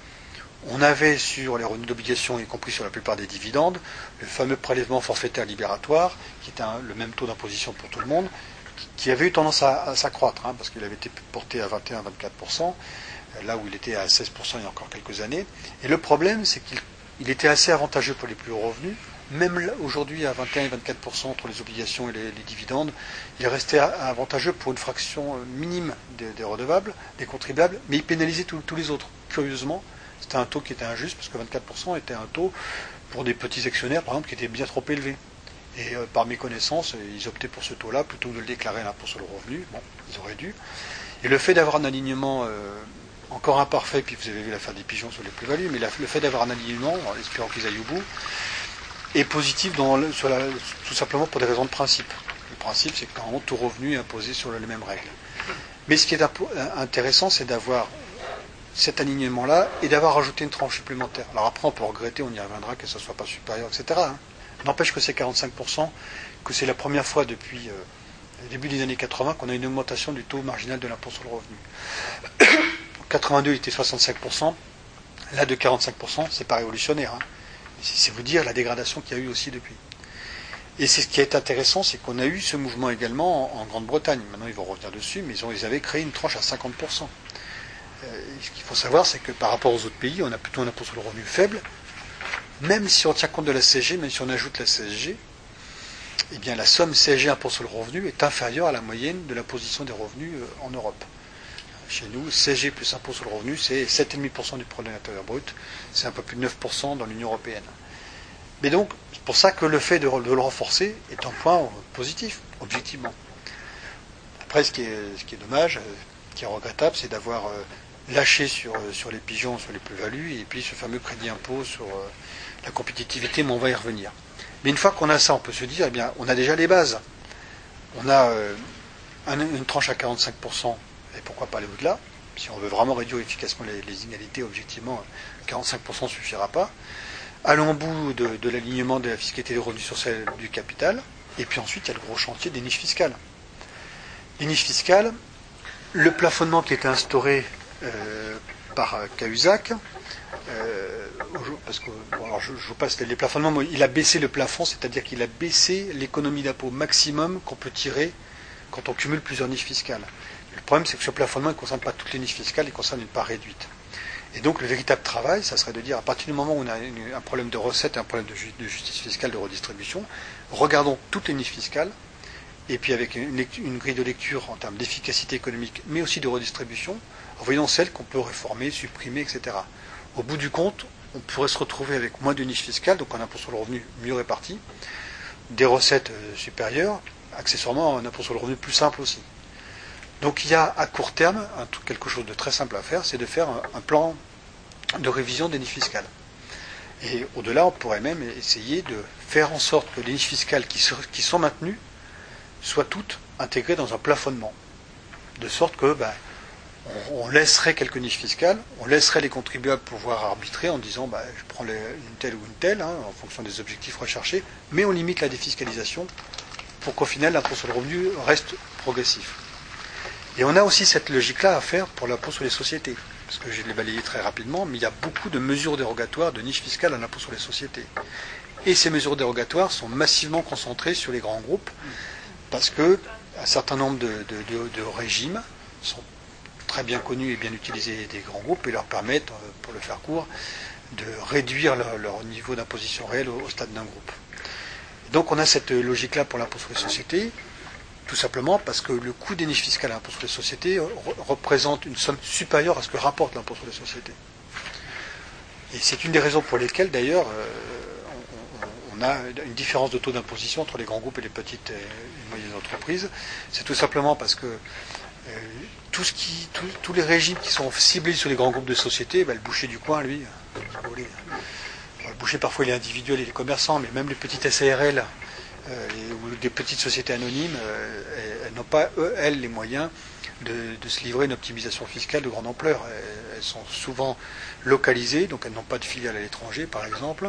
on avait sur les revenus d'obligation, y compris sur la plupart des dividendes, le fameux prélèvement forfaitaire libératoire, qui était un, le même taux d'imposition pour tout le monde, qui, qui avait eu tendance à, à s'accroître, hein, parce qu'il avait été porté à vingt et un à vingt-quatre pour cent, là où il était à seize pour cent il y a encore quelques années. Et le problème, c'est qu'il il était assez avantageux pour les plus hauts revenus, même là, aujourd'hui à vingt et un et vingt-quatre pour cent entre les obligations et les, les dividendes, il restait avantageux pour une fraction minime des, des redevables, des contribuables, mais il pénalisait tous, tous les autres, curieusement. C'était un taux qui était injuste, parce que vingt-quatre pour cent était un taux pour des petits actionnaires, par exemple, qui était bien trop élevé. Et euh, par méconnaissance, ils optaient pour ce taux-là, plutôt que de le déclarer à l'impôt sur le revenu. Bon, ils auraient dû. Et le fait d'avoir un alignement euh, encore imparfait, puis vous avez vu l'affaire des pigeons sur les plus-values, mais la, le fait d'avoir un alignement, en espérant qu'ils aillent au bout, est positif dans le, sur la, tout simplement pour des raisons de principe. Le principe, c'est que normalement, tout revenu est imposé sur les mêmes règles. Mais ce qui est impo- intéressant, c'est d'avoir cet alignement-là et d'avoir rajouté une tranche supplémentaire. Alors après, on peut regretter, on y reviendra, que ça ne soit pas supérieur, et cetera. Hein. N'empêche que c'est quarante-cinq pour cent, que c'est la première fois depuis euh, le début des années quatre-vingts qu'on a une augmentation du taux marginal de l'impôt sur le revenu. En quatre-vingt-deux, il était soixante-cinq pour cent. Là, de quarante-cinq pour cent, c'est pas révolutionnaire. Hein. C'est vous dire la dégradation qu'il y a eu aussi depuis. Et c'est ce qui est intéressant, c'est qu'on a eu ce mouvement également en, en Grande-Bretagne. Maintenant, ils vont revenir dessus, mais ils, ont, ils avaient créé une tranche à cinquante pour cent. Ce qu'il faut savoir, c'est que par rapport aux autres pays, on a plutôt un impôt sur le revenu faible. Même si on tient compte de la C S G, même si on ajoute la C S G, eh bien la somme C S G impôt sur le revenu est inférieure à la moyenne de l'imposition des revenus en Europe. Chez nous, C S G plus impôt sur le revenu, c'est sept virgule cinq pour cent du produit intérieur brut, c'est un peu plus de neuf pour cent dans l'Union européenne. Mais donc, c'est pour ça que le fait de, de le renforcer est un point positif, objectivement. Après, ce qui est, ce qui est dommage, qui est regrettable, c'est d'avoir lâché sur, sur les pigeons, sur les plus-values, et puis ce fameux crédit impôt sur euh, la compétitivité, mais on va y revenir. Mais une fois qu'on a ça, on peut se dire, eh bien, on a déjà les bases. On a euh, un, une tranche à quarante-cinq pour cent, et pourquoi pas aller au-delà. Si on veut vraiment réduire efficacement les, les inégalités, objectivement, quarante-cinq pour cent ne suffira pas. Allons au bout de, de l'alignement de la fiscalité des revenus sur celle du capital, et puis ensuite, il y a le gros chantier des niches fiscales. Les niches fiscales, le plafonnement qui était instauré Euh, par Cahuzac, euh, parce que bon, alors je, je vous passe les plafonnements, mais il a baissé le plafond, c'est-à-dire qu'il a baissé l'économie d'impôt maximum qu'on peut tirer quand on cumule plusieurs niches fiscales. Le problème, c'est que ce plafonnement ne concerne pas toutes les niches fiscales, il concerne une part réduite. Et donc le véritable travail, ça serait de dire, à partir du moment où on a une, un problème de recette et un problème de, ju- de justice fiscale, de redistribution, regardons toutes les niches fiscales, et puis avec une, lecture, une grille de lecture en termes d'efficacité économique, mais aussi de redistribution, en voyant celles qu'on peut réformer, supprimer, et cetera. Au bout du compte, on pourrait se retrouver avec moins de niches fiscales, donc un impôt sur le revenu mieux réparti, des recettes euh, supérieures, accessoirement un impôt sur le revenu plus simple aussi. Donc il y a à court terme un, quelque chose de très simple à faire, c'est de faire un, un plan de révision des niches fiscales. Et au-delà, on pourrait même essayer de faire en sorte que les niches fiscales qui, se, qui sont maintenues soient toutes intégrées dans un plafonnement. De sorte que ben, on, on laisserait quelques niches fiscales, on laisserait les contribuables pouvoir arbitrer en disant ben, je prends les, une telle ou une telle, hein, en fonction des objectifs recherchés, mais on limite la défiscalisation pour qu'au final l'impôt sur le revenu reste progressif. Et on a aussi cette logique-là à faire pour l'impôt sur les sociétés. Parce que je l'ai balayé très rapidement, mais il y a beaucoup de mesures dérogatoires de niche fiscale à l'impôt sur les sociétés. Et ces mesures dérogatoires sont massivement concentrées sur les grands groupes, parce que un certain nombre de, de, de, de régimes sont très bien connus et bien utilisés des grands groupes et leur permettent, pour le faire court, de réduire leur, leur niveau d'imposition réelle au, au stade d'un groupe. Et donc on a cette logique-là pour l'impôt sur les sociétés, tout simplement parce que le coût des niches fiscales à l'impôt sur les sociétés re- représente une somme supérieure à ce que rapporte l'impôt sur les sociétés. Et c'est une des raisons pour lesquelles, d'ailleurs, euh, on, on a une différence de taux d'imposition entre les grands groupes et les petites et moyennes entreprises. C'est tout simplement parce que euh, tout ce qui, tout, tous les régimes qui sont ciblés sur les grands groupes de sociétés, ben, le boucher du coin, lui, si vous voulez, le boucher parfois il est individuel et les commerçants, mais même les petites S A R L euh, et, ou des petites sociétés anonymes, euh, elles, elles n'ont pas, eux, elles, les moyens de, de se livrer une optimisation fiscale de grande ampleur. Elles, elles sont souvent localisées, donc elles n'ont pas de filiale à l'étranger, par exemple.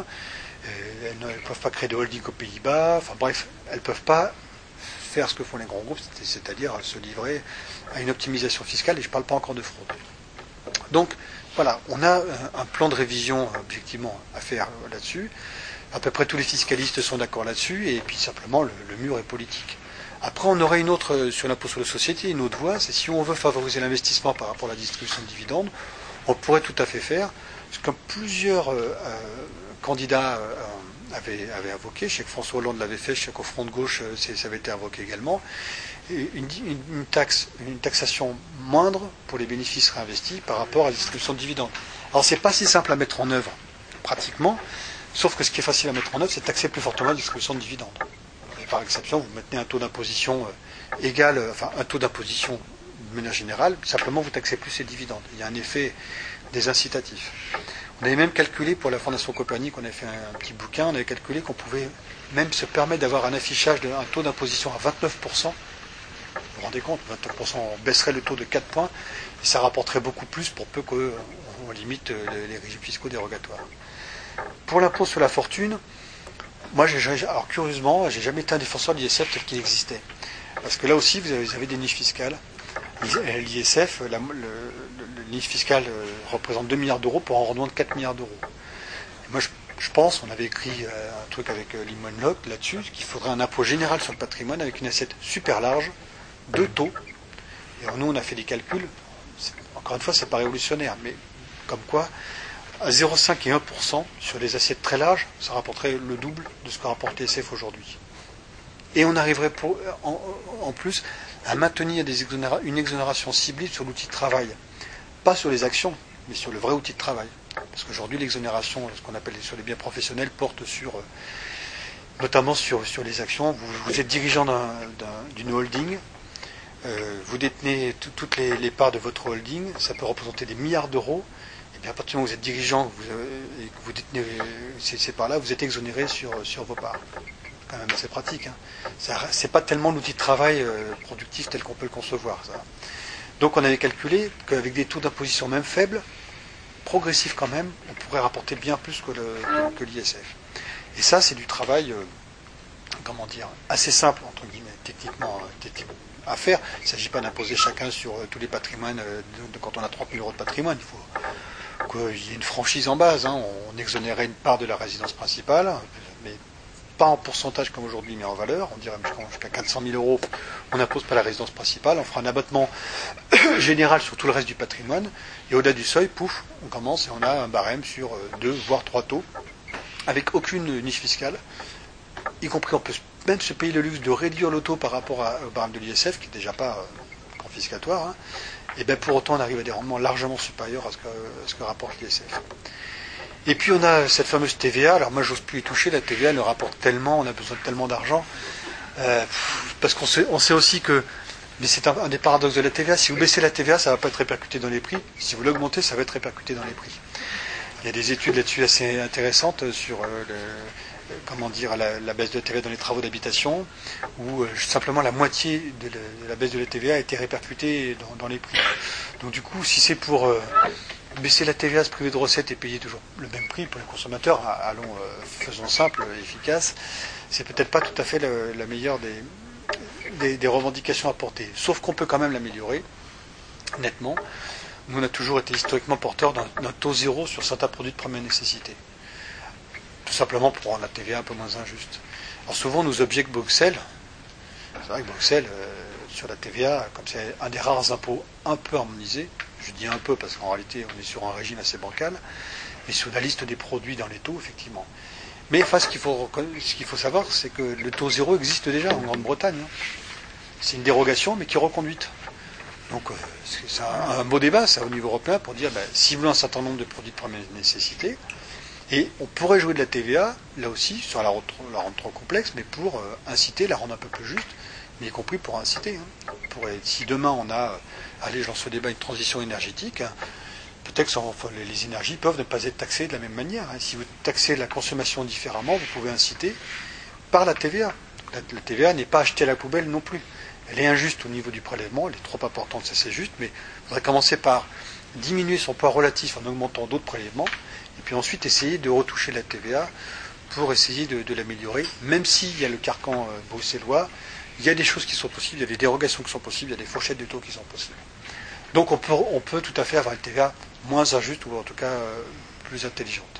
Elles ne peuvent pas créer de holding aux Pays-Bas. Enfin bref, elles ne peuvent pas faire ce que font les grands groupes, c'est-à-dire se livrer à une optimisation fiscale, et je ne parle pas encore de fraude. Donc, voilà, on a un plan de révision objectivement à faire là-dessus. À peu près tous les fiscalistes sont d'accord là-dessus, et puis simplement le, le mur est politique. Après, on aurait une autre, sur l'impôt sur les sociétés, une autre voie, c'est si on veut favoriser l'investissement par rapport à la distribution de dividendes, on pourrait tout à fait faire, parce que plusieurs euh, euh, candidats euh, avaient, avaient invoqué, je sais que François Hollande l'avait fait, je sais qu'au Front de gauche, euh, ça avait été invoqué également, une, une, une, taxe, une taxation moindre pour les bénéfices réinvestis par rapport à la distribution de dividendes. Alors, c'est pas si simple à mettre en œuvre, pratiquement, sauf que ce qui est facile à mettre en œuvre, c'est de taxer plus fortement la distribution de dividendes. Et par exception, vous maintenez un taux d'imposition euh, égal, euh, enfin un taux d'imposition de manière générale, simplement vous taxez plus ces dividendes. Il y a un effet des incitatifs. On avait même calculé pour la Fondation Copernic, on avait fait un, un petit bouquin, on avait calculé qu'on pouvait même se permettre d'avoir un affichage d'un taux d'imposition à vingt-neuf pour cent. Vous vous rendez compte, vingt-neuf pour cent, on baisserait le taux de quatre points, et ça rapporterait beaucoup plus pour peu qu'on limite les, les régimes fiscaux dérogatoires. Pour l'impôt sur la fortune, moi, j'ai, alors curieusement, j'ai jamais été un défenseur de l'I S F tel qu'il existait. Parce que là aussi, vous avez, vous avez des niches fiscales. L'I S F, la, le, le, le niche fiscale représente deux milliards d'euros pour un rendement de quatre milliards d'euros. Et moi, je, je pense, on avait écrit un truc avec Lehman Locke là-dessus, qu'il faudrait un impôt général sur le patrimoine avec une assiette super large, deux taux. Et nous, on a fait des calculs. Encore une fois, c'est pas révolutionnaire, mais comme quoi, à zéro virgule cinq et un pour cent sur les assiettes très larges, ça rapporterait le double de ce que rapporte l'I S F aujourd'hui. Et on arriverait pour, en, en plus à maintenir des exonéra- une exonération ciblée sur l'outil de travail. Pas sur les actions, mais sur le vrai outil de travail. Parce qu'aujourd'hui, l'exonération, ce qu'on appelle sur les biens professionnels, porte sur, notamment sur, sur les actions. Vous, vous êtes dirigeant d'un, d'un, d'une holding, euh, vous détenez tout, toutes les, les parts de votre holding, ça peut représenter des milliards d'euros. Et bien à partir du moment où vous êtes dirigeant vous, euh, et que vous détenez ces, ces parts-là, vous êtes exonéré sur, sur vos parts. C'est quand même assez pratique. Hein. Ça, c'est pas tellement l'outil de travail euh, productif tel qu'on peut le concevoir. Ça. Donc on avait calculé qu'avec des taux d'imposition même faibles, progressifs quand même, on pourrait rapporter bien plus que, le, que, que l'I S F. Et ça, c'est du travail, euh, comment dire, assez simple, entre guillemets, techniquement, euh, techniquement à faire. Il ne s'agit pas d'imposer chacun sur euh, tous les patrimoines. Euh, de, de, quand on a trente mille euros de patrimoine, il faut qu'il y ait une franchise en base. Hein. On, on exonérait une part de la résidence principale, mais pas en pourcentage comme aujourd'hui, mais en valeur. On dirait jusqu'à quatre cent mille euros, on n'impose pas la résidence principale. On fera un abattement général sur tout le reste du patrimoine. Et au-delà du seuil, pouf, on commence et on a un barème sur deux, voire trois taux, avec aucune niche fiscale. Y compris, on peut même se payer le luxe de réduire le taux par rapport à, au barème de l'I S F, qui n'est déjà pas euh, confiscatoire. Hein. Et bien pour autant, on arrive à des rendements largement supérieurs à ce que, à ce que rapporte l'I S F. Et puis on a cette fameuse T V A. Alors moi, j'ose plus y toucher. La T V A elle rapporte tellement, on a besoin de tellement d'argent. Euh, parce qu'on sait, on sait aussi que, mais c'est un, un des paradoxes de la T V A, si vous baissez la T V A, ça ne va pas être répercuté dans les prix. Si vous l'augmentez, ça va être répercuté dans les prix. Il y a des études là-dessus assez intéressantes sur euh, le, comment dire, la, la baisse de la T V A dans les travaux d'habitation, où euh, simplement la moitié de la, de la baisse de la T V A a été répercutée dans, dans les prix. Donc du coup, si c'est pour euh, baisser la T V A, se priver de recettes et payer toujours le même prix pour les consommateurs, allons, euh, faisons simple, efficace, c'est peut-être pas tout à fait le, la meilleure des, des, des revendications à porter. Sauf qu'on peut quand même l'améliorer, nettement. Nous, on a toujours été historiquement porteurs d'un, d'un taux zéro sur certains produits de première nécessité. Tout simplement pour rendre la T V A un peu moins injuste. Alors souvent, on nous objecte Bruxelles. C'est vrai que Bruxelles, euh, sur la T V A, comme c'est un des rares impôts un peu harmonisés, je dis un peu parce qu'en réalité, on est sur un régime assez bancal, mais sur la liste des produits dans les taux, effectivement. Mais enfin, ce qu'il faut, ce qu'il faut savoir, c'est que le taux zéro existe déjà en Grande-Bretagne. Hein. C'est une dérogation, mais qui est reconduite. Donc, euh, c'est un, un beau débat, ça, au niveau européen, pour dire, ben, cibler un certain nombre de produits de première nécessité, et on pourrait jouer de la T V A, là aussi, sur la, la rendre trop complexe, mais pour euh, inciter, la rendre un peu plus juste, mais y compris pour inciter. Hein. Pour, si demain on a, euh, allez, je lance ce débat, une transition énergétique, hein, peut-être que enfin, les, les énergies peuvent ne pas être taxées de la même manière. Hein. Si vous taxez la consommation différemment, vous pouvez inciter par la T V A. La, la T V A n'est pas achetée à la poubelle non plus. Elle est injuste au niveau du prélèvement, elle est trop importante, ça c'est juste, mais il faudrait commencer par diminuer son poids relatif en augmentant d'autres prélèvements, et puis ensuite essayer de retoucher la T V A pour essayer de, de l'améliorer, même s'il y a le carcan euh, bruxellois, il y a des choses qui sont possibles, il y a des dérogations qui sont possibles, il y a des fourchettes de taux qui sont possibles. Donc on peut, on peut tout à fait avoir une T V A moins injuste, ou en tout cas euh, plus intelligente.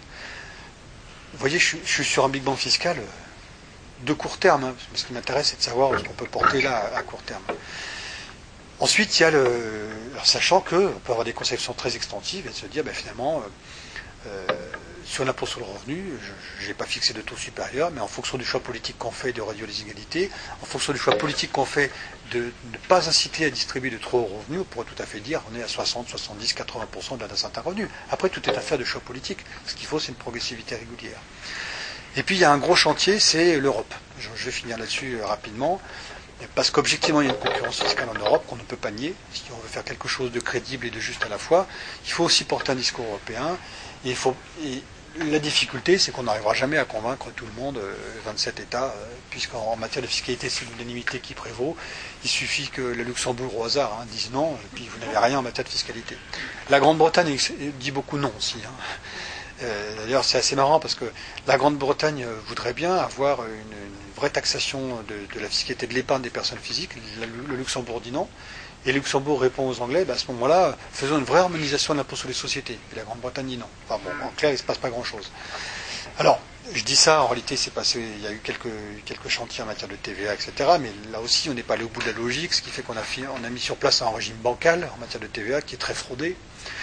Vous voyez, je, je suis sur un big bang fiscal euh, de court terme, hein, ce qui m'intéresse, c'est de savoir ce qu'on peut porter là à, à court terme. Ensuite, il y a le... Alors, sachant qu'on peut avoir des conceptions très extensives et de se dire, ben, finalement, euh, euh, sur l'impôt sur le revenu, je n'ai pas fixé de taux supérieur, mais en fonction du choix politique qu'on fait de réduire les inégalités, en fonction du choix politique qu'on fait de ne pas inciter à distribuer de trop hauts revenus, on pourrait tout à fait dire on est à soixante, soixante-dix, quatre-vingts pour cent d'un certain revenu. Après, tout est affaire de choix politique. Ce qu'il faut, c'est une progressivité régulière. Et puis, il y a un gros chantier, c'est l'Europe. Je, je vais finir là-dessus euh, rapidement. Parce qu'objectivement, il y a une concurrence fiscale en Europe qu'on ne peut pas nier. Si on veut faire quelque chose de crédible et de juste à la fois, il faut aussi porter un discours européen. Et, il faut, et la difficulté, c'est qu'on n'arrivera jamais à convaincre tout le monde, euh, vingt-sept États, euh, puisqu'en matière de fiscalité, c'est l'unanimité qui prévaut. Il suffit que le Luxembourg, au hasard, hein, dise non, et puis vous n'avez rien en matière de fiscalité. La Grande-Bretagne dit beaucoup non aussi. Hein. Euh, d'ailleurs, c'est assez marrant parce que la Grande-Bretagne voudrait bien avoir une, une vraie taxation de, de la fiscalité de l'épargne des personnes physiques. Le, le Luxembourg dit non. Et le Luxembourg répond aux Anglais, bah à ce moment-là, faisons une vraie harmonisation de l'impôt sur les sociétés. Et la Grande-Bretagne dit non. Enfin bon, en clair, il ne se passe pas grand-chose. Alors, je dis ça, en réalité, c'est passé, il y a eu quelques, quelques chantiers en matière de T V A, et cetera. Mais là aussi, on n'est pas allé au bout de la logique, ce qui fait qu'on a, on a mis sur place un régime bancal en matière de T V A qui est très fraudé.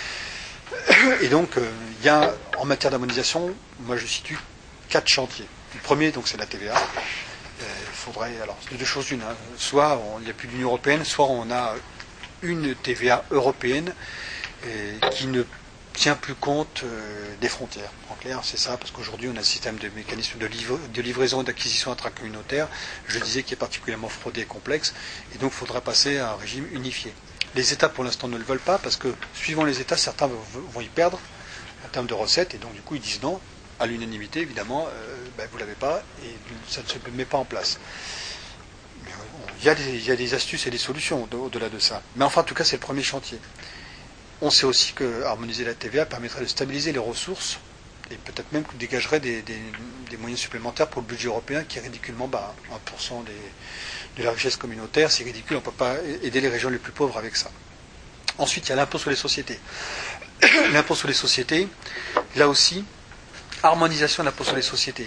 Et donc, euh, il y a, en matière d'harmonisation, moi je situe quatre chantiers. Le premier, donc, c'est la T V A. Il euh, faudrait, alors, c'est deux choses d'une. Hein. Soit on, il n'y a plus d'Union européenne, soit on a une T V A européenne euh, qui ne tient plus compte euh, des frontières. En clair, c'est ça, parce qu'aujourd'hui, on a un système de mécanisme de, livre, de livraison et d'acquisition intracommunautaire, je disais, qui est particulièrement fraudé et complexe, et donc il faudra passer à un régime unifié. Les États, pour l'instant, ne le veulent pas, parce que, suivant les États, certains vont y perdre en termes de recettes, et donc, du coup, ils disent non, à l'unanimité, évidemment, euh, ben, vous ne l'avez pas, et ça ne se met pas en place. Mais, bon, il, y a des, il y a des astuces et des solutions au-delà de ça. Mais enfin, en tout cas, c'est le premier chantier. On sait aussi que harmoniser la T V A permettrait de stabiliser les ressources, et peut-être même que dégagerait des, des, des moyens supplémentaires pour le budget européen, qui est ridiculement bas, un pour cent des... de la richesse communautaire, c'est ridicule, on ne peut pas aider les régions les plus pauvres avec ça. Ensuite, il y a l'impôt sur les sociétés. L'impôt sur les sociétés, là aussi, harmonisation de l'impôt sur les sociétés.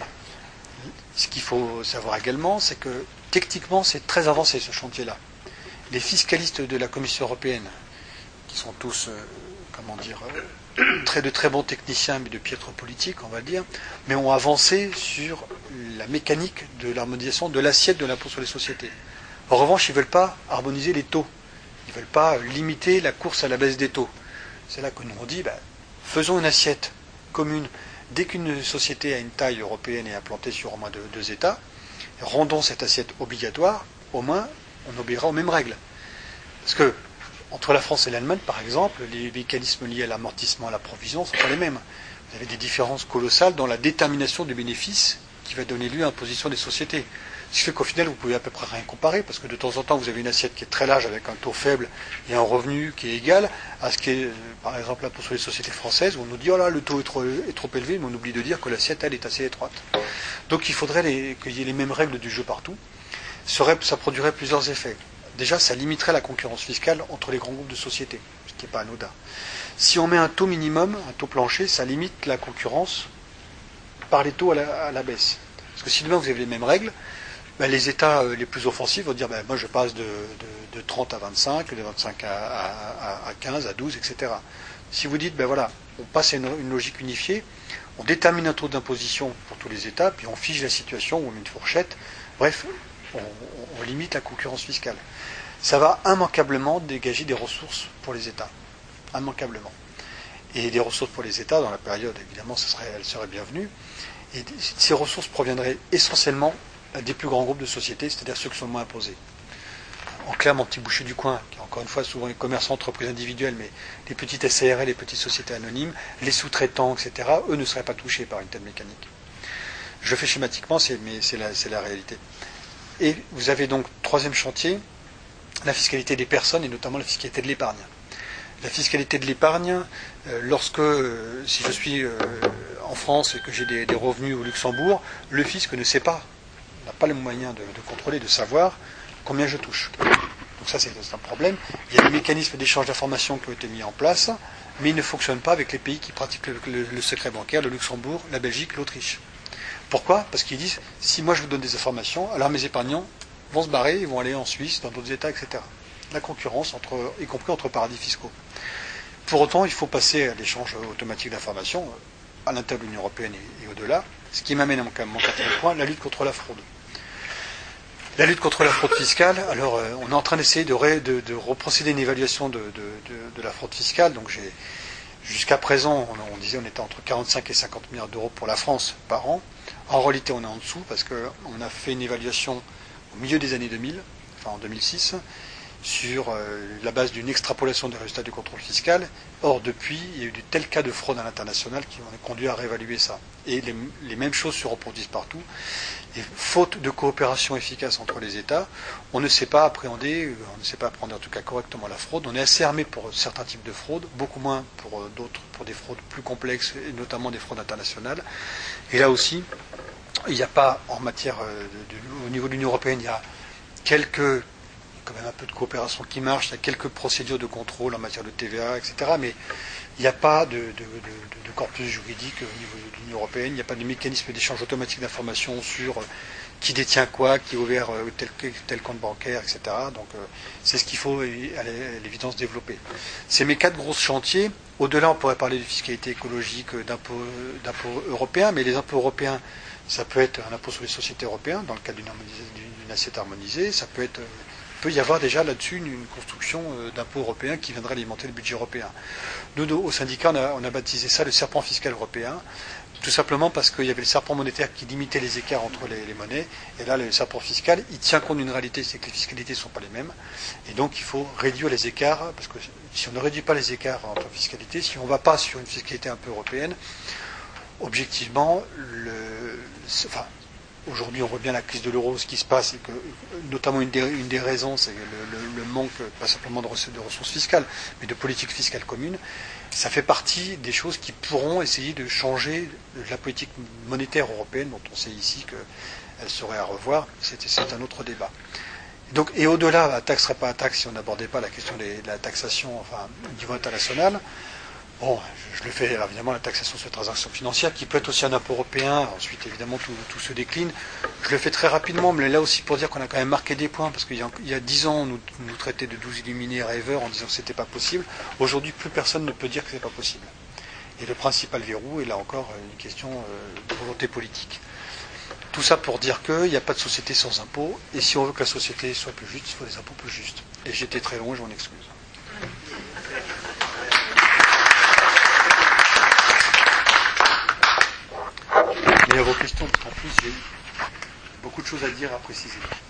Ce qu'il faut savoir également, c'est que techniquement, c'est très avancé ce chantier-là. Les fiscalistes de la Commission européenne, qui sont tous, euh, comment dire, euh, très, de très bons techniciens, mais de piètres politiques, on va le dire, mais ont avancé sur la mécanique de l'harmonisation de l'assiette de l'impôt sur les sociétés. En revanche, ils ne veulent pas harmoniser les taux. Ils ne veulent pas limiter la course à la baisse des taux. C'est là que nous on dit, ben, faisons une assiette commune. Dès qu'une société a une taille européenne et implantée sur au moins deux, deux États, rendons cette assiette obligatoire, au moins on obéira aux mêmes règles. Parce que, entre la France et l'Allemagne, par exemple, les mécanismes liés à l'amortissement et à la provision ne sont pas les mêmes. Vous avez des différences colossales dans la détermination du bénéfice qui va donner lieu à l'imposition des sociétés. Ce qui fait qu'au final, vous pouvez à peu près rien comparer, parce que de temps en temps, vous avez une assiette qui est très large avec un taux faible et un revenu qui est égal à ce qui est, par exemple, l'impôt sur les sociétés françaises, où on nous dit, oh là, le taux est trop, est trop élevé, mais on oublie de dire que l'assiette, elle, est assez étroite. Donc il faudrait les, qu'il y ait les mêmes règles du jeu partout. serait, ça produirait plusieurs effets. Déjà, ça limiterait la concurrence fiscale entre les grands groupes de sociétés, ce qui n'est pas anodin. Si on met un taux minimum, un taux plancher, ça limite la concurrence par les taux à la, à la baisse. Parce que si demain vous avez les mêmes règles, ben les États euh, les plus offensifs vont dire ben, moi je passe de, de, de trente à vingt-cinq, de vingt-cinq à, à, à quinze, à douze, et cetera. Si vous dites ben voilà, on passe à une, une logique unifiée, on détermine un taux d'imposition pour tous les États, puis on fige la situation, on met une fourchette, bref, on, on, on limite la concurrence fiscale. Ça va immanquablement dégager des ressources pour les États. Immanquablement. Et des ressources pour les États, dans la période, évidemment, ce serait, elles seraient bienvenues. Et ces ressources proviendraient essentiellement des plus grands groupes de sociétés, c'est-à-dire ceux qui sont le moins imposés. En clair, mon petit boucher du coin, qui est encore une fois souvent les commerçants, entreprises individuelles, mais les petites S A R L, les petites sociétés anonymes, les sous-traitants, et cetera, eux ne seraient pas touchés par une telle mécanique. Je fais schématiquement, c'est, mais c'est la, c'est la réalité. Et vous avez donc, troisième chantier, la fiscalité des personnes et notamment la fiscalité de l'épargne. La fiscalité de l'épargne, euh, lorsque, euh, si je suis euh, en France et que j'ai des, des revenus au Luxembourg, le fisc ne sait pas, n'a pas les moyens de, de contrôler, de savoir combien je touche. Donc ça, c'est, c'est un problème. Il y a des mécanismes d'échange d'informations qui ont été mis en place, mais ils ne fonctionnent pas avec les pays qui pratiquent le, le, le secret bancaire, le Luxembourg, la Belgique, l'Autriche. Pourquoi ? Parce qu'ils disent, si moi je vous donne des informations, alors mes épargnants vont se barrer, ils vont aller en Suisse, dans d'autres États, et cetera. La concurrence, entre, y compris entre paradis fiscaux. Pour autant, il faut passer à l'échange automatique d'informations à l'intérieur de l'Union européenne et, et au-delà, ce qui m'amène à mon, mon quatrième point, la lutte contre la fraude. La lutte contre la fraude fiscale, alors euh, on est en train d'essayer de, ré, de, de reprocéder une évaluation de, de, de, de la fraude fiscale. Donc j'ai, jusqu'à présent, on, on disait on était entre quarante-cinq et cinquante milliards d'euros pour la France par an. En réalité, on est en dessous parce qu'on a fait une évaluation au milieu des années deux mille, enfin en deux mille six, sur euh, la base d'une extrapolation des résultats du contrôle fiscal. Or, depuis, il y a eu de tels cas de fraude à l'international qui ont conduit à réévaluer ça. Et les, les mêmes choses se reproduisent partout. Et faute de coopération efficace entre les États, on ne sait pas appréhender, on ne sait pas appréhender en tout cas correctement la fraude. On est assez armé pour certains types de fraudes, beaucoup moins pour euh, d'autres, pour des fraudes plus complexes, et notamment des fraudes internationales. Et là aussi, il n'y a pas, en matière, euh, de, de, au niveau de l'Union européenne, il y a quelques... quand même un peu de coopération qui marche, il y a quelques procédures de contrôle en matière de T V A, et cetera, mais il n'y a pas de, de, de, de corpus juridique au niveau de l'Union européenne, il n'y a pas de mécanisme d'échange automatique d'informations sur qui détient quoi, qui a ouvert tel, tel compte bancaire, et cetera. Donc c'est ce qu'il faut à l'évidence développer. C'est mes quatre gros chantiers. Au-delà, on pourrait parler de fiscalité écologique, d'impôts, d'impôts européens, mais les impôts européens, ça peut être un impôt sur les sociétés européennes, dans le cadre d'une, d'une assiette harmonisée, ça peut être... Il peut y avoir déjà là-dessus une, une construction euh, d'impôts européens qui viendrait alimenter le budget européen. Nous, nous au syndicat, on a, on a baptisé ça le serpent fiscal européen, tout simplement parce qu'il y avait le serpent monétaire qui limitait les écarts entre les, les monnaies, et là, le serpent fiscal, il tient compte d'une réalité, c'est que les fiscalités ne sont pas les mêmes, et donc il faut réduire les écarts, parce que si on ne réduit pas les écarts entre fiscalités, si on ne va pas sur une fiscalité un peu européenne, objectivement, le, enfin, aujourd'hui, on voit bien la crise de l'euro, ce qui se passe, et que, notamment une des, une des raisons, c'est le, le, le manque, pas simplement de ressources, de ressources fiscales, mais de politique fiscale commune. Ça fait partie des choses qui pourront essayer de changer la politique monétaire européenne, dont on sait ici qu'elle serait à revoir. C'est, c'est un autre débat. Donc, et au-delà, la taxe ne serait pas la taxe si on n'abordait pas la question des, de la taxation, enfin, au niveau international. Bon, je le fais évidemment, la taxation sur les transactions financières, qui peut être aussi un impôt européen, ensuite évidemment tout, tout se décline. Je le fais très rapidement, mais là aussi pour dire qu'on a quand même marqué des points, parce qu'il y a, il y a dix ans, on nous, nous traitait de douze illuminés rêveurs en disant que c'était pas possible. Aujourd'hui, plus personne ne peut dire que c'est pas possible. Et le principal verrou est là encore une question de volonté politique. Tout ça pour dire qu'il n'y a pas de société sans impôts, et si on veut que la société soit plus juste, il faut des impôts plus justes. Et j'étais très long, je m'en excuse. Mais à vos questions, parce qu'en plus, j'ai beaucoup de choses à dire, à préciser.